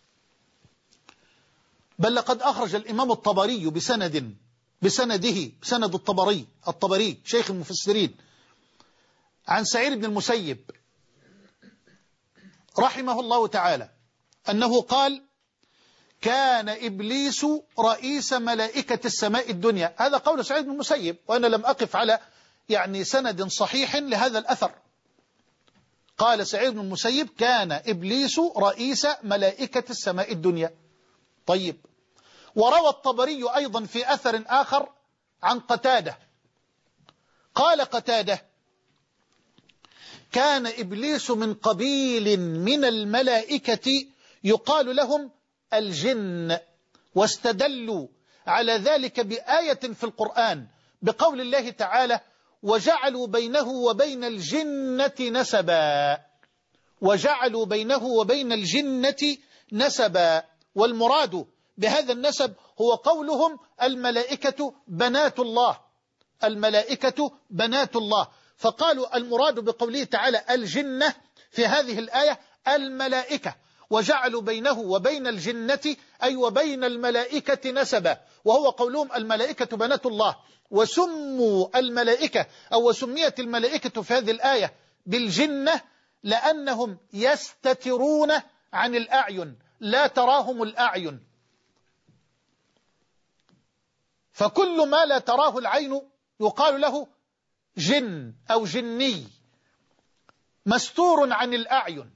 بل لقد أخرج الإمام الطبري بسند الطبري شيخ المفسرين عن سعيد بن المسيب رحمه الله تعالى أنه قال: كان إبليس رئيس ملائكة السماء الدنيا. هذا قول سعيد بن المسيب، وأنا لم أقف على يعني سند صحيح لهذا الأثر. قال سعيد بن المسيب: كان إبليس رئيس ملائكة السماء الدنيا. طيب، وروى الطبري أيضا في أثر آخر عن قتادة، قال قتادة: كان إبليس من قبيل من الملائكة يقال لهم الجن، واستدلوا على ذلك بآية في القرآن بقول الله تعالى: وجعلوا بينه وبين الجنة نسبا. وجعلوا بينه وبين الجنة نسبا، والمراد بهذا النسب هو قولهم الملائكة بنات الله. الملائكة بنات الله، فقالوا المراد بقوله تعالى الجنة في هذه الآية الملائكة، وجعلوا بينه وبين الجنة أي وبين الملائكة نسبا، وهو قولهم الملائكة بنات الله. وسموا الملائكة أو وسميت الملائكة في هذه الآية بالجنة لأنهم يستترون عن الأعين، لا تراهم الأعين، فكل ما لا تراه العين يقال له جن أو جني، مستور عن الأعين.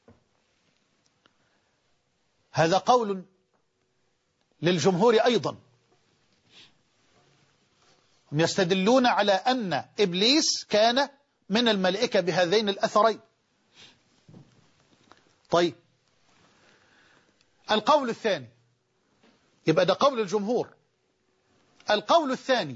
هذا قول للجمهور أيضا، هم يستدلون على أن إبليس كان من الملائكة بهذين الأثرين. طيب، القول الثاني، يبقى ده قول الجمهور. القول الثاني،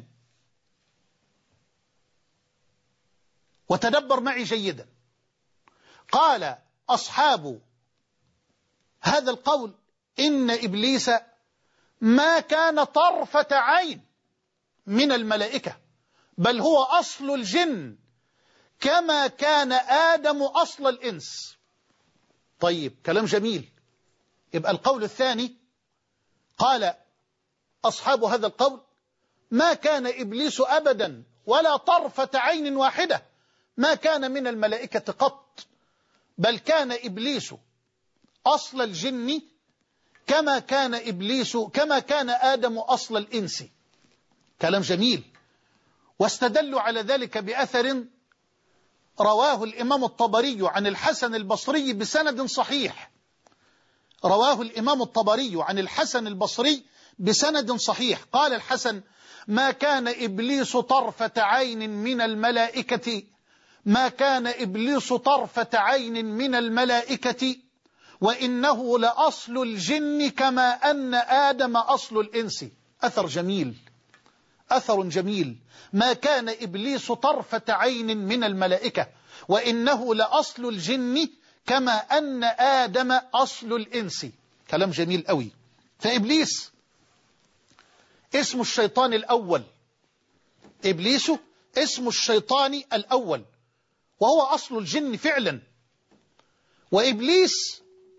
وتدبر معي جيدا، قال أصحاب هذا القول إن إبليس ما كان طرفة عين من الملائكة، بل هو أصل الجن كما كان آدم أصل الإنس. طيب، كلام جميل. يبقى القول الثاني، قال أصحاب هذا القول ما كان إبليس أبدا ولا طرفة عين واحدة ما كان من الملائكة قط، بل كان إبليس أصل الجن كما كان آدم أصل الإنس. كلام جميل. واستدلوا على ذلك بأثر رواه الإمام الطبري عن الحسن البصري بسند صحيح. رواه الإمام الطبري عن الحسن البصري بسند صحيح. قال الحسن: ما كان إبليس طرفة عين من الملائكة، ما كان إبليس طرفة عين من الملائكة، وإنه لأصل الجن كما أن آدم أصل الإنس. أثر جميل، أثر جميل. ما كان إبليس طرفة عين من الملائكة، وإنه لأصل الجن كما أن آدم أصل الإنس. كلام جميل قوي. فإبليس اسم الشيطان الأول، إبليس اسم الشيطان الأول، وهو أصل الجن فعلا. وإبليس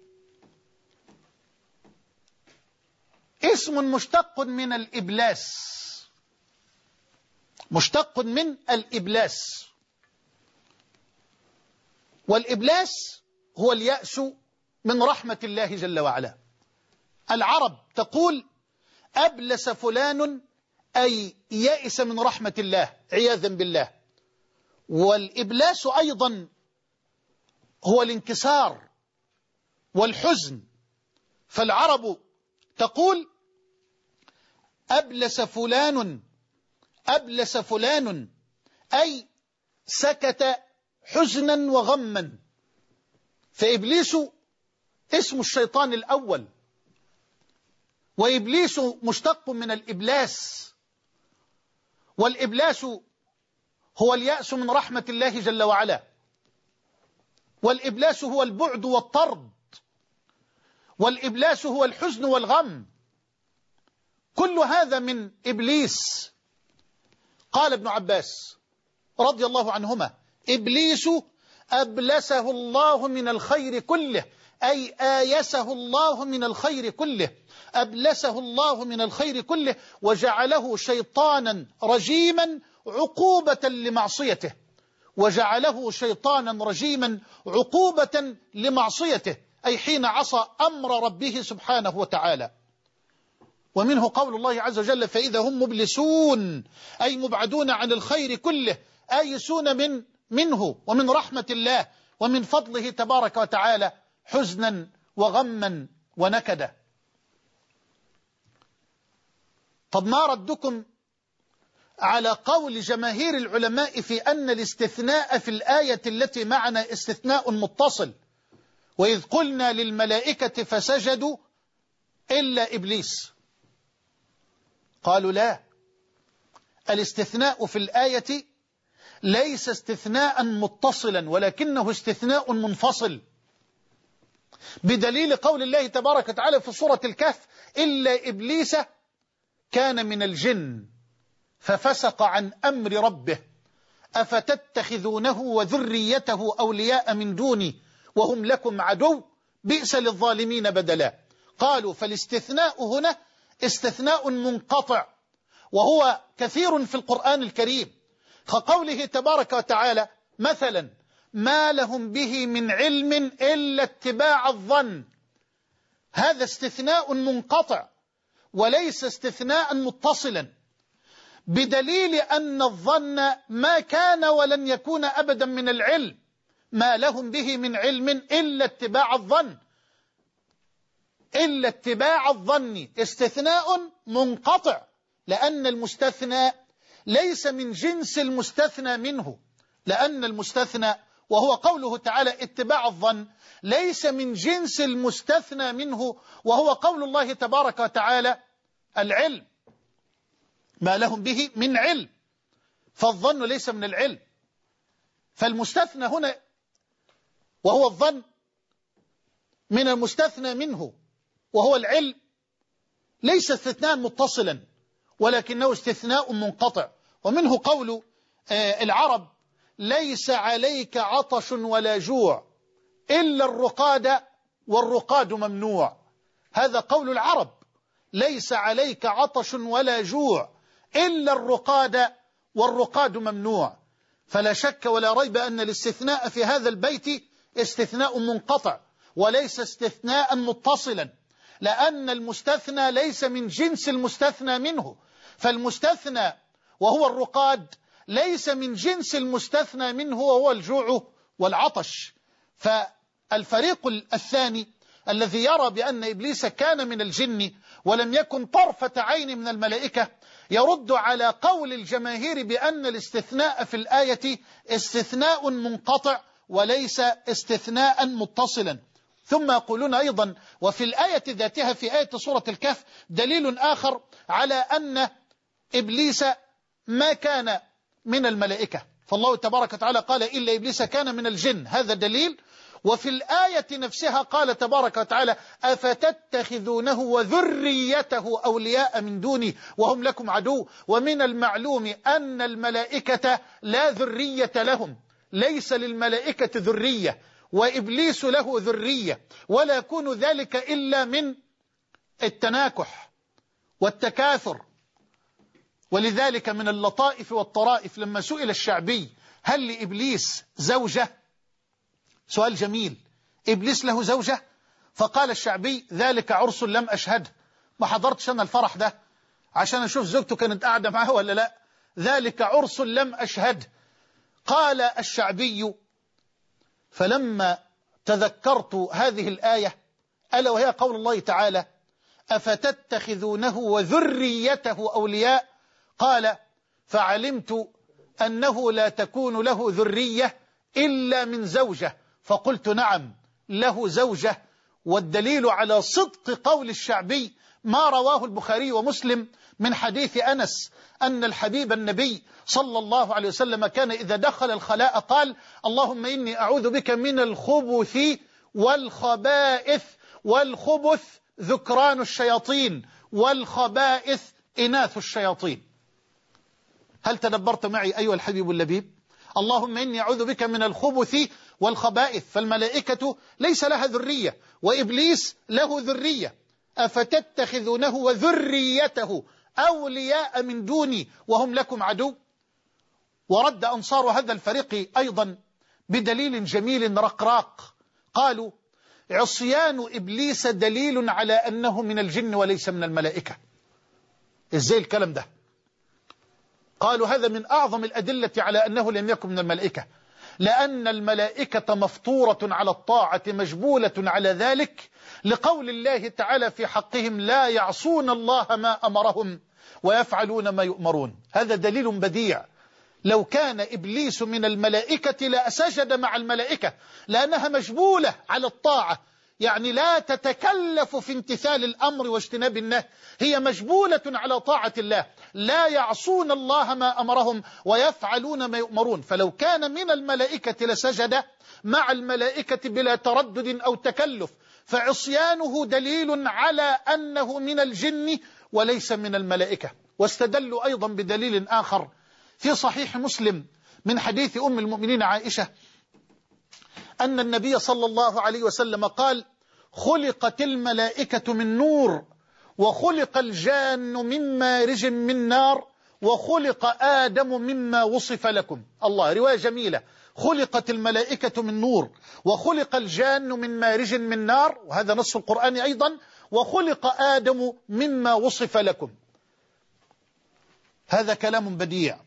اسم مشتق من الإبلاس، مشتق من الإبلاس، والإبلاس هو اليأس من رحمة الله جل وعلا. العرب تقول أبلس فلان أي يأس من رحمة الله عياذا بالله. والإبلاس أيضا هو الانكسار والحزن، فالعرب تقول أبلس فلان أي سكت حزنا وغما. فإبليس اسم الشيطان الأول، وإبليس مشتق من الإبلاس، والإبلاس هو اليأس من رحمة الله جل وعلا، والإبلاس هو البعد والطرد، والإبلاس هو الحزن والغم، كل هذا من إبليس. قال ابن عباس رضي الله عنهما: إبليس أبلسه الله من الخير كله، أي آيسه الله من الخير كله، أبلسه الله من الخير كله، وجعله شيطانا رجيما عقوبة لمعصيته، وجعله شيطانا رجيما عقوبة لمعصيته، أي حين عصى أمر ربه سبحانه وتعالى. ومنه قول الله عز وجل: فإذا هم مبلسون، أي مبعدون عن الخير كله، آيسون منه ومن رحمة الله ومن فضله تبارك وتعالى حزنا وغما ونكدا. طب ما ردكم على قول جماهير العلماء في أن الاستثناء في الآية التي معنا استثناء متصل، وإذ قلنا للملائكة فسجدوا إلا إبليس؟ قالوا لا، الاستثناء في الآية ليس استثناء متصلا ولكنه استثناء منفصل، بدليل قول الله تبارك وتعالى في سورة الكهف إلا إبليس كان من الجن ففسق عن أمر ربه أفتتخذونه وذريته أولياء من دوني وهم لكم عدو بئس للظالمين بدلا. قالوا فالاستثناء هنا استثناء منقطع، وهو كثير في القرآن الكريم، كقوله تبارك وتعالى مثلا ما لهم به من علم إلا اتباع الظن. هذا استثناء منقطع وليس استثناء متصلا، بدليل أن الظن ما كان ولن يكون أبدا من العلم. ما لهم به من علم إلا اتباع الظن، إلا اتباع الظن استثناء منقطع، لأن المستثنى ليس من جنس المستثنى منه، لأن المستثنى وهو قوله تعالى اتباع الظن ليس من جنس المستثنى منه، وهو قول الله تبارك وتعالى العلم. ما لهم به من علم، فالظن ليس من العلم، فالمستثنى هنا وهو الظن من المستثنى منه وهو العلم ليس استثناء متصلا ولكنه استثناء منقطع. ومنه قول العرب ليس عليك عطش ولا جوع إلا الرقاد والرقاد ممنوع. هذا قول العرب، ليس عليك عطش ولا جوع إلا الرقاد والرقاد ممنوع. فلا شك ولا ريب أن الاستثناء في هذا البيت استثناء منقطع وليس استثناء متصلا، لأن المستثنى ليس من جنس المستثنى منه، فالمستثنى وهو الرقاد ليس من جنس المستثنى منه وهو الجوع والعطش. فالفريق الثاني الذي يرى بأن إبليس كان من الجن ولم يكن طرفة عين من الملائكة يرد على قول الجماهير بأن الاستثناء في الآية استثناء منقطع وليس استثناء متصلا. ثم يقولون أيضا وفي الآية ذاتها في آية سورة الكهف دليل آخر على أن إبليس ما كان من الملائكة، فالله تبارك وتعالى قال إلا إبليس كان من الجن، هذا دليل. وفي الآية نفسها قال تبارك وتعالى أفتتخذونه وذريته أولياء من دوني وهم لكم عدو. ومن المعلوم أن الملائكة لا ذرية لهم، ليس للملائكة ذرية، وإبليس له ذرية، ولا يكون ذلك إلا من التناكح والتكاثر. ولذلك من اللطائف والطرائف لما سئل الشعبي هل لإبليس زوجة؟ سؤال جميل، إبليس له زوجة؟ فقال الشعبي ذلك عرس لم أشهده، ما حضرتش أنا الفرح ده عشان أشوف زوجته كانت قاعدة معه ولا لا، ذلك عرس لم أشهده. قال الشعبي فلما تذكرت هذه الآية ألا وهي قول الله تعالى أفتتخذونه وذريته أولياء، قال فعلمت أنه لا تكون له ذرية إلا من زوجة، فقلت نعم له زوجة. والدليل على صدق قول الشعبي ما رواه البخاري ومسلم من حديث أنس أن الحبيب النبي صلى الله عليه وسلم كان إذا دخل الخلاء قال اللهم إني أعوذ بك من الخبث والخبائث. والخبث ذكران الشياطين والخبائث إناث الشياطين. هل تدبرت معي أيها الحبيب اللبيب؟ اللهم إني أعوذ بك من الخبث والخبائث، فالملائكة ليس لها ذرية وإبليس له ذرية. أفتتخذونه وذريته أولياء من دوني وهم لكم عدو. ورد أنصار هذا الفريق أيضا بدليل جميل رقراق، قالوا عصيان إبليس دليل على أنه من الجن وليس من الملائكة. إزاي الكلام ده؟ قالوا هذا من أعظم الأدلة على أنه لم يكن من الملائكة، لأن الملائكة مفطورة على الطاعة مجبولة على ذلك، لقول الله تعالى في حقهم لا يعصون الله ما أمرهم ويفعلون ما يؤمرون. هذا دليل بديع. لو كان إبليس من الملائكة لسجد مع الملائكة، لأنها مجبولة على الطاعة، يعني لا تتكلف في امتثال الأمر واجتناب النهي، هي مجبولة على طاعة الله، لا يعصون الله ما أمرهم ويفعلون ما يؤمرون. فلو كان من الملائكة لسجد مع الملائكة بلا تردد أو تكلف، فعصيانه دليل على أنه من الجن وليس من الملائكة. واستدلوا أيضا بدليل آخر في صحيح مسلم من حديث أم المؤمنين عائشة أن النبي صلى الله عليه وسلم قال: خلقت الملائكة من نور، وخلق الجان من مارج من نار، وخلق آدم مما وصف لكم. الله، رواية جميلة. خلقت الملائكة من نور، وخلق الجان من مارج من نار، وهذا نص القرآن أيضا، وخلق آدم مما وصف لكم. هذا كلام بديع.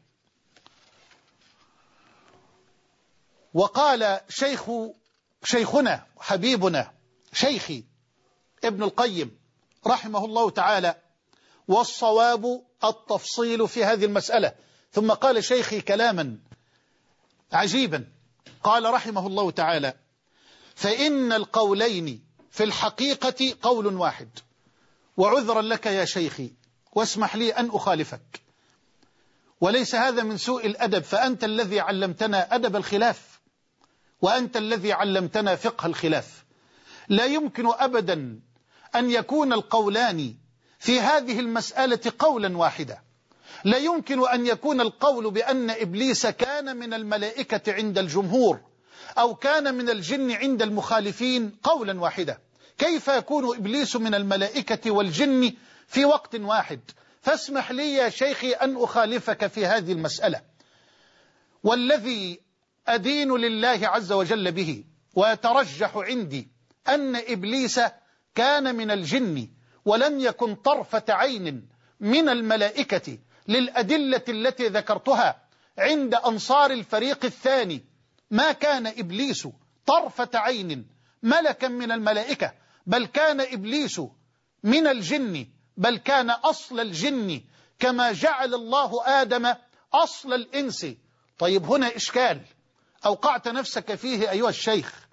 وقال شيخنا حبيبنا شيخي ابن القيم رحمه الله تعالى: والصواب التفصيل في هذه المسألة. ثم قال شيخي كلاما عجيبا، قال رحمه الله تعالى: فإن القولين في الحقيقة قول واحد. وعذرا لك يا شيخي، واسمح لي أن أخالفك، وليس هذا من سوء الأدب، فأنت الذي علمتنا أدب الخلاف، وأنت الذي علمتنا فقه الخلاف. لا يمكن أبدا أن يكون القولان في هذه المسألة قولا واحدا. لا يمكن أن يكون القول بأن إبليس كان من الملائكة عند الجمهور أو كان من الجن عند المخالفين قولا واحدا. كيف يكون إبليس من الملائكة والجن في وقت واحد؟ فاسمح لي يا شيخي أن أخالفك في هذه المسألة. والذي أدين لله عز وجل به ويترجح عندي أن إبليس كان من الجن ولم يكن طرفة عين من الملائكة، للأدلة التي ذكرتها عند أنصار الفريق الثاني. ما كان إبليس طرفة عين ملكا من الملائكة، بل كان إبليس من الجن، بل كان أصل الجن، كما جعل الله آدم أصل الإنس. طيب، هنا إشكال أوقعت نفسك فيه أيها الشيخ.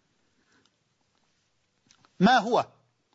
ما هو؟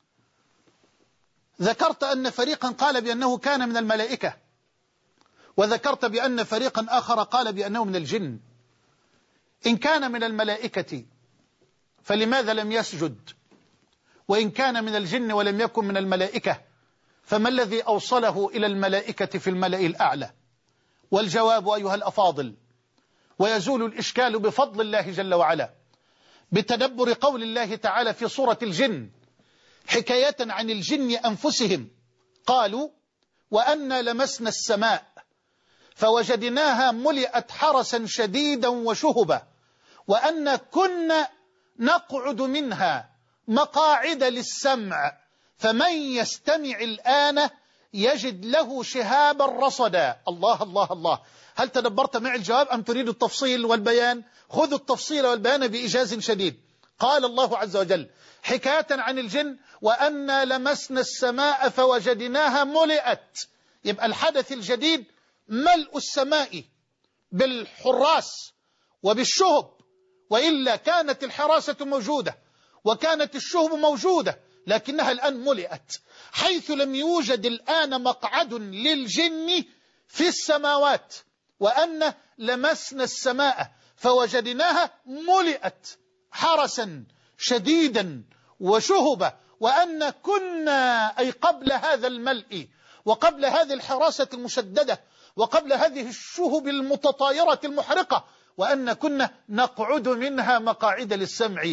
ذكرت أن فريقا قال بأنه كان من الملائكة، وذكرت بأن فريقا آخر قال بأنه من الجن. إن كان من الملائكة فلماذا لم يسجد؟ وإن كان من الجن ولم يكن من الملائكة فما الذي أوصله إلى الملائكة في الملأ الأعلى؟ والجواب أيها الأفاضل، ويزول الإشكال بفضل الله جل وعلا بتدبر قول الله تعالى في سورة الجن حكاية عن الجن أنفسهم. قالوا: وأنا لمسنا السماء فوجدناها ملئت حرسا شديدا وشهبا، وأنا كنا نقعد منها مقاعد للسمع، فمن يستمع الآن يجد له شهابا رصدا. الله الله الله. هل تدبرت معي الجواب أم تريد التفصيل والبيان؟ خذوا التفصيل والبيان بإيجاز شديد. قال الله عز وجل حكاية عن الجن: وأنا لمسنا السماء فوجدناها ملئت. يبقى الحدث الجديد ملء السماء بالحراس وبالشهب، وإلا كانت الحراسة موجودة وكانت الشهب موجودة، لكنها الآن ملئت، حيث لم يوجد الآن مقعد للجن في السماوات. وأن لمسنا السماء فوجدناها ملئت حرسا شديدا وشهبا، وأن كنا، أي قبل هذا الملء وقبل هذه الحراسة المشددة وقبل هذه الشهب المتطايرة المحرقة، وأن كنا نقعد منها مقاعد للسمع.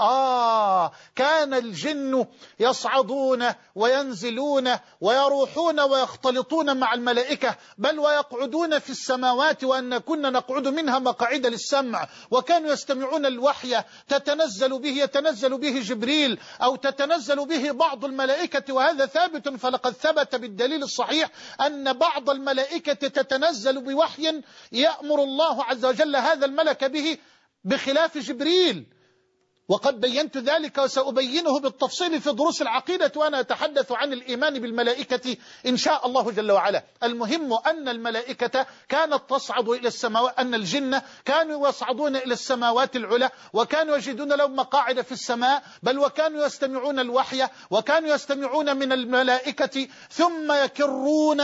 كان الجن يصعدون وينزلون ويروحون ويختلطون مع الملائكة، بل ويقعدون في السماوات، وأن كنا نقعد منها مقاعد للسمع، وكانوا يستمعون الوحي يتنزل به جبريل أو تتنزل به بعض الملائكة، وهذا ثابت. فلقد ثبت بالدليل الصحيح أن بعض الملائكة تتنزل بوحي يأمر الله عز وجل هذا الملك به بخلاف جبريل، وقد بينت ذلك وسأبينه بالتفصيل في دروس العقيدة وأنا أتحدث عن الإيمان بالملائكة إن شاء الله جل وعلا. المهم أن الملائكة كانت تصعد إلى السماوات، أن الجن كانوا يصعدون إلى السماوات العلى، وكانوا يجدون لهم مقاعد في السماء، بل وكانوا يستمعون الوحي، وكانوا يستمعون من الملائكة، ثم يكرون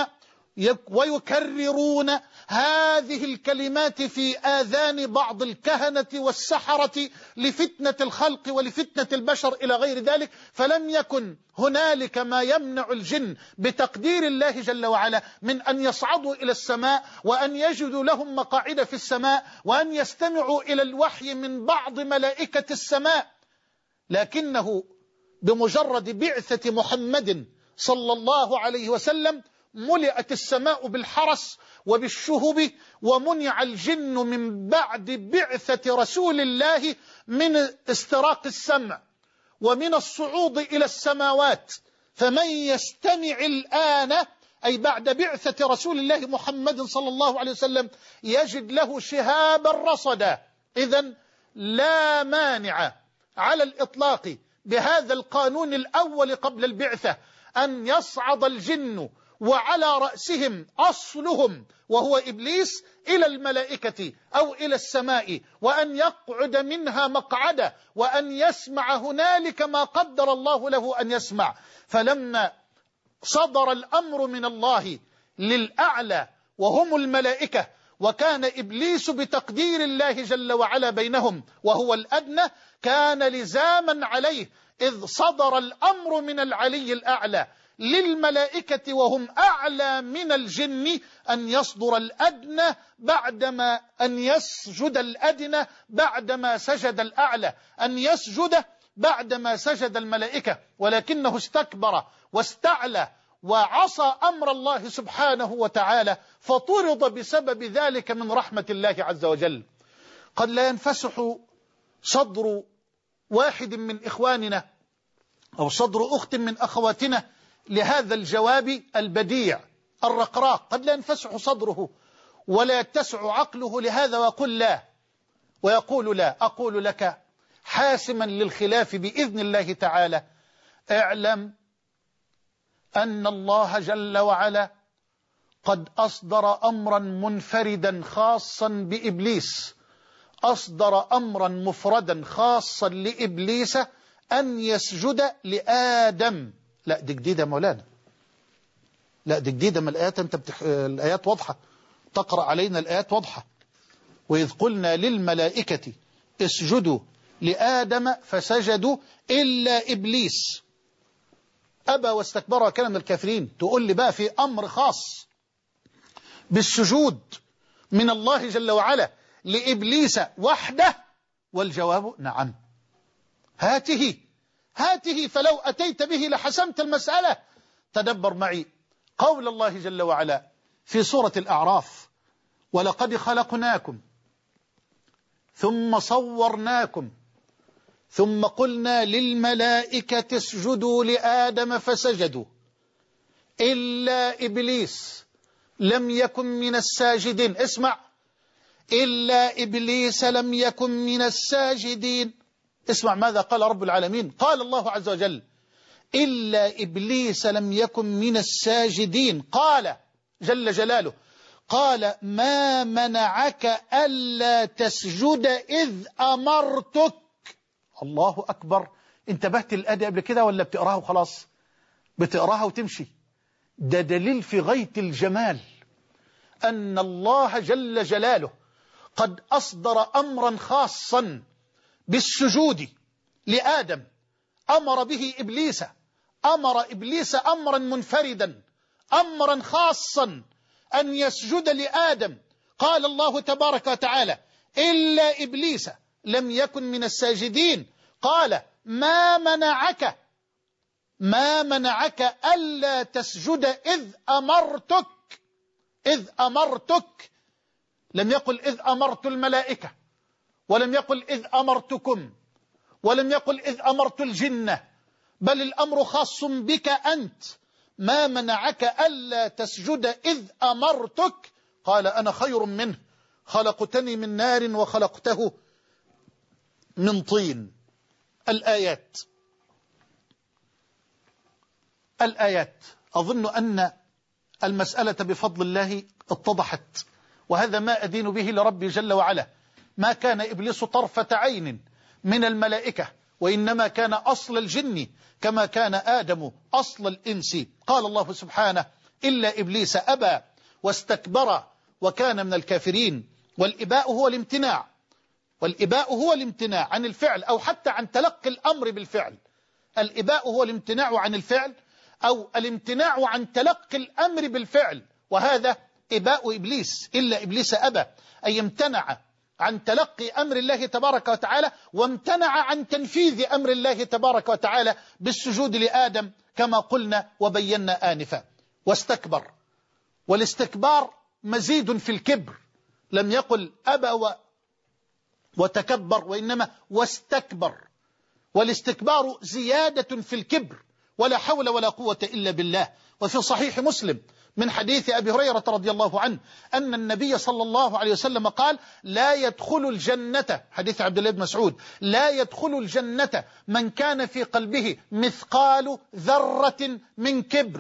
ويكررون هذه الكلمات في آذان بعض الكهنة والسحرة لفتنة الخلق ولفتنة البشر إلى غير ذلك. فلم يكن هنالك ما يمنع الجن بتقدير الله جل وعلا من أن يصعدوا إلى السماء، وأن يجدوا لهم مقاعد في السماء، وأن يستمعوا إلى الوحي من بعض ملائكة السماء. لكنه بمجرد بعثة محمد صلى الله عليه وسلم ملئت السماء بالحرس وبالشهب، ومنع الجن من بعد بعثة رسول الله من استراق السمع ومن الصعود إلى السماوات. فمن يستمع الآن، أي بعد بعثة رسول الله محمد صلى الله عليه وسلم، يجد له شهابا رصدا. إذن لا مانع على الإطلاق بهذا القانون الأول قبل البعثة أن يصعد الجن وعلى رأسهم أصلهم وهو إبليس إلى الملائكة أو إلى السماء، وأن يقعد منها مقعدة، وأن يسمع هنالك ما قدر الله له أن يسمع. فلما صدر الأمر من الله للأعلى وهم الملائكة، وكان إبليس بتقدير الله جل وعلا بينهم وهو الأدنى، كان لزاما عليه إذ صدر الأمر من العلي الأعلى للملائكة وهم أعلى من الجن أن يصدر الأدنى بعدما أن يسجد الأدنى بعدما سجد الأعلى، أن يسجد بعدما سجد الملائكة، ولكنه استكبر واستعلى وعصى أمر الله سبحانه وتعالى، فطرد بسبب ذلك من رحمة الله عز وجل. قد لا ينفسح صدر واحد من إخواننا أو صدر أخت من أخواتنا لهذا الجواب البديع الرقراق، قد لا ينفسح صدره ولا يتسع عقله لهذا ويقول لا. أقول لك حاسما للخلاف بإذن الله تعالى: اعلم أن الله جل وعلا قد أصدر أمرا منفردا خاصا بإبليس، أصدر أمرا مفردا خاصا لإبليس أن يسجد لآدم. لا دي جديدة مولانا، لا دي جديدة من الآيات، الآيات واضحة، تقرأ علينا الآيات واضحة. وإذ قلنا للملائكة اسجدوا لآدم فسجدوا إلا إبليس أبى واستكبر وكان من الكافرين. تقول لي بقى في أمر خاص بالسجود من الله جل وعلا لإبليس وحده؟ والجواب نعم. هاته فلو أتيت به لحسمت المسألة. تدبر معي قول الله جل وعلا في سورة الأعراف: ولقد خلقناكم ثم صورناكم ثم قلنا للملائكة اسجدوا لآدم فسجدوا إلا إبليس لم يكن من الساجدين. اسمع: إلا إبليس لم يكن من الساجدين. اسمع ماذا قال رب العالمين. قال الله عز وجل: إلا إبليس لم يكن من الساجدين. قال جل جلاله: قال ما منعك ألا تسجد إذ أمرتك. الله أكبر. انتبهت الآية قبل كده ولا بتقراها وخلاص؟ بتقراها وتمشي. ده دليل في غاية الجمال أن الله جل جلاله قد أصدر أمرا خاصا بالسجود لآدم، أمر به إبليس، أمر إبليس أمرا منفردا، أمرا خاصا أن يسجد لآدم. قال الله تبارك وتعالى: إلا إبليس لم يكن من الساجدين. قال ما منعك ألا تسجد إذ أمرتك. لم يقل إذ أمرت الملائكة، ولم يقل إذ أمرتكم، ولم يقل إذ أمرت الجنة، بل الأمر خاص بك أنت. ما منعك ألا تسجد إذ أمرتك؟ قال أنا خير منه، خلقتني من نار وخلقته من طين. الآيات أظن أن المسألة بفضل الله اتضحت، وهذا ما أدين به لربي جل وعلا. ما كان إبليس طرفة عين من الملائكة، وإنما كان أصل الجن كما كان آدم أصل الإنس. قال الله سبحانه إلا إبليس أبى واستكبر وكان من الكافرين. والإباء هو الامتناع عن الفعل، أو حتى عن تلقي الأمر بالفعل. الإباء هو الامتناع عن الفعل، أو الامتناع عن تلقي الأمر بالفعل، وهذا إباء إبليس. إلا إبليس أبى أي امتنع عن تلقي أمر الله تبارك وتعالى، وامتنع عن تنفيذ أمر الله تبارك وتعالى بالسجود لآدم كما قلنا وبينا آنفا. واستكبر، والاستكبار مزيد في الكبر. لم يقل أبى وتكبر، وإنما واستكبر. والاستكبار زيادة في الكبر، ولا حول ولا قوة إلا بالله. وفي صحيح مسلم من حديث أبي هريرة رضي الله عنه أن النبي صلى الله عليه وسلم قال لا يدخل الجنة، حديث عبد الله بن مسعود، لا يدخل الجنة من كان في قلبه مثقال ذرة من كبر.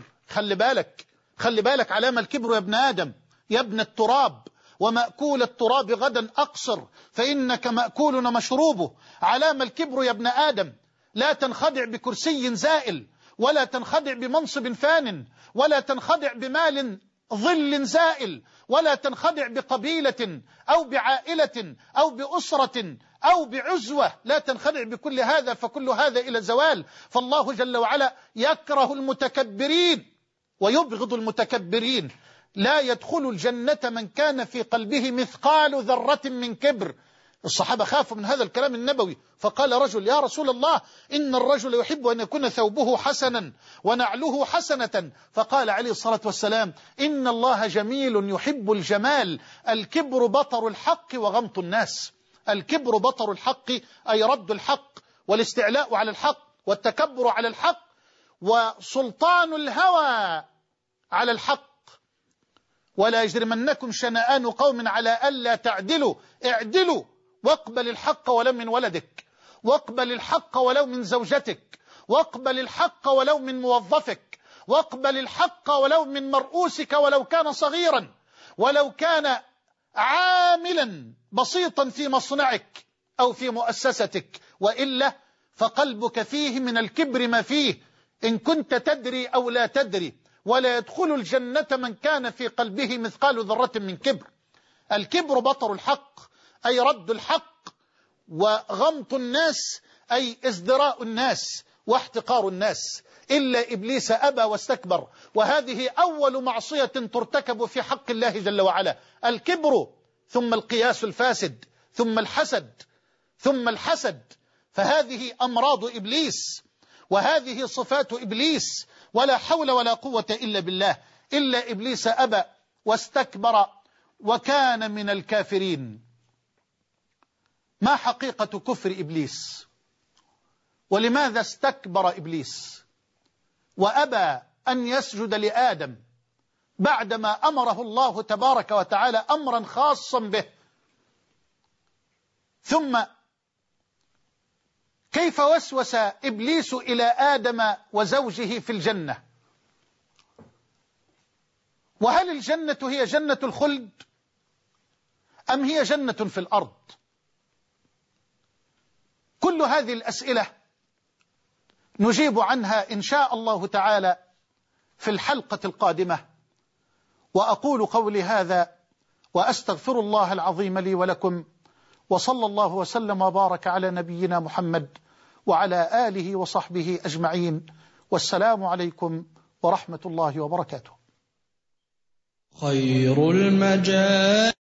خلي بالك علامة الكبر يا ابن آدم، يا ابن التراب، ومأكول التراب غدا أقصر فإنك مأكول مشروبه. علامة الكبر يا ابن آدم، لا تنخدع بكرسي زائل، ولا تنخدع بمنصب فان، ولا تنخدع بمال ظل زائل، ولا تنخدع بقبيلة أو بعائلة أو بأسرة أو بعزوة. لا تنخدع بكل هذا، فكل هذا إلى زوال. فالله جل وعلا يكره المتكبرين ويبغض المتكبرين. لا يدخل الجنة من كان في قلبه مثقال ذرة من كبر. الصحابة خافوا من هذا الكلام النبوي، فقال رجل يا رسول الله إن الرجل يحب أن يكون ثوبه حسنا ونعله حسنة. فقال عليه الصلاة والسلام إن الله جميل يحب الجمال. الكبر بطر الحق وغمط الناس. الكبر بطر الحق أي رد الحق، والاستعلاء على الحق، والتكبر على الحق، وسلطان الهوى على الحق. ولا يجرمنكم شنآن قوم على ألا تعدلوا، اعدلوا، واقبل الحق ولو من ولدك، واقبل الحق ولو من زوجتك، واقبل الحق ولو من موظفك، واقبل الحق ولو من مرؤوسك ولو كان صغيرا، ولو كان عاملا بسيطا في مصنعك أو في مؤسستك، وإلا فقلبك فيه من الكبر ما فيه، إن كنت تدري أو لا تدري. ولا يدخل الجنة من كان في قلبه مثقال ذرة من كبر. الكبر بطر الحق أي رد الحق، وغمط الناس أي ازدراء الناس واحتقار الناس. إلا إبليس أبى واستكبر. وهذه أول معصية ترتكب في حق الله جل وعلا، الكبر، ثم القياس الفاسد، ثم الحسد. فهذه أمراض إبليس، وهذه صفات إبليس، ولا حول ولا قوة إلا بالله. إلا إبليس أبى واستكبر وكان من الكافرين. ما حقيقة كفر إبليس؟ ولماذا استكبر إبليس وأبى أن يسجد لآدم بعدما أمره الله تبارك وتعالى أمرا خاصا به؟ ثم كيف وسوس إبليس إلى آدم وزوجه في الجنة؟ وهل الجنة هي جنة الخلد أم هي جنة في الأرض؟ كل هذه الأسئلة نجيب عنها إن شاء الله تعالى في الحلقة القادمة. وأقول قولي هذا وأستغفر الله العظيم لي ولكم، وصلى الله وسلم وبارك على نبينا محمد وعلى آله وصحبه أجمعين، والسلام عليكم ورحمة الله وبركاته. خير المجال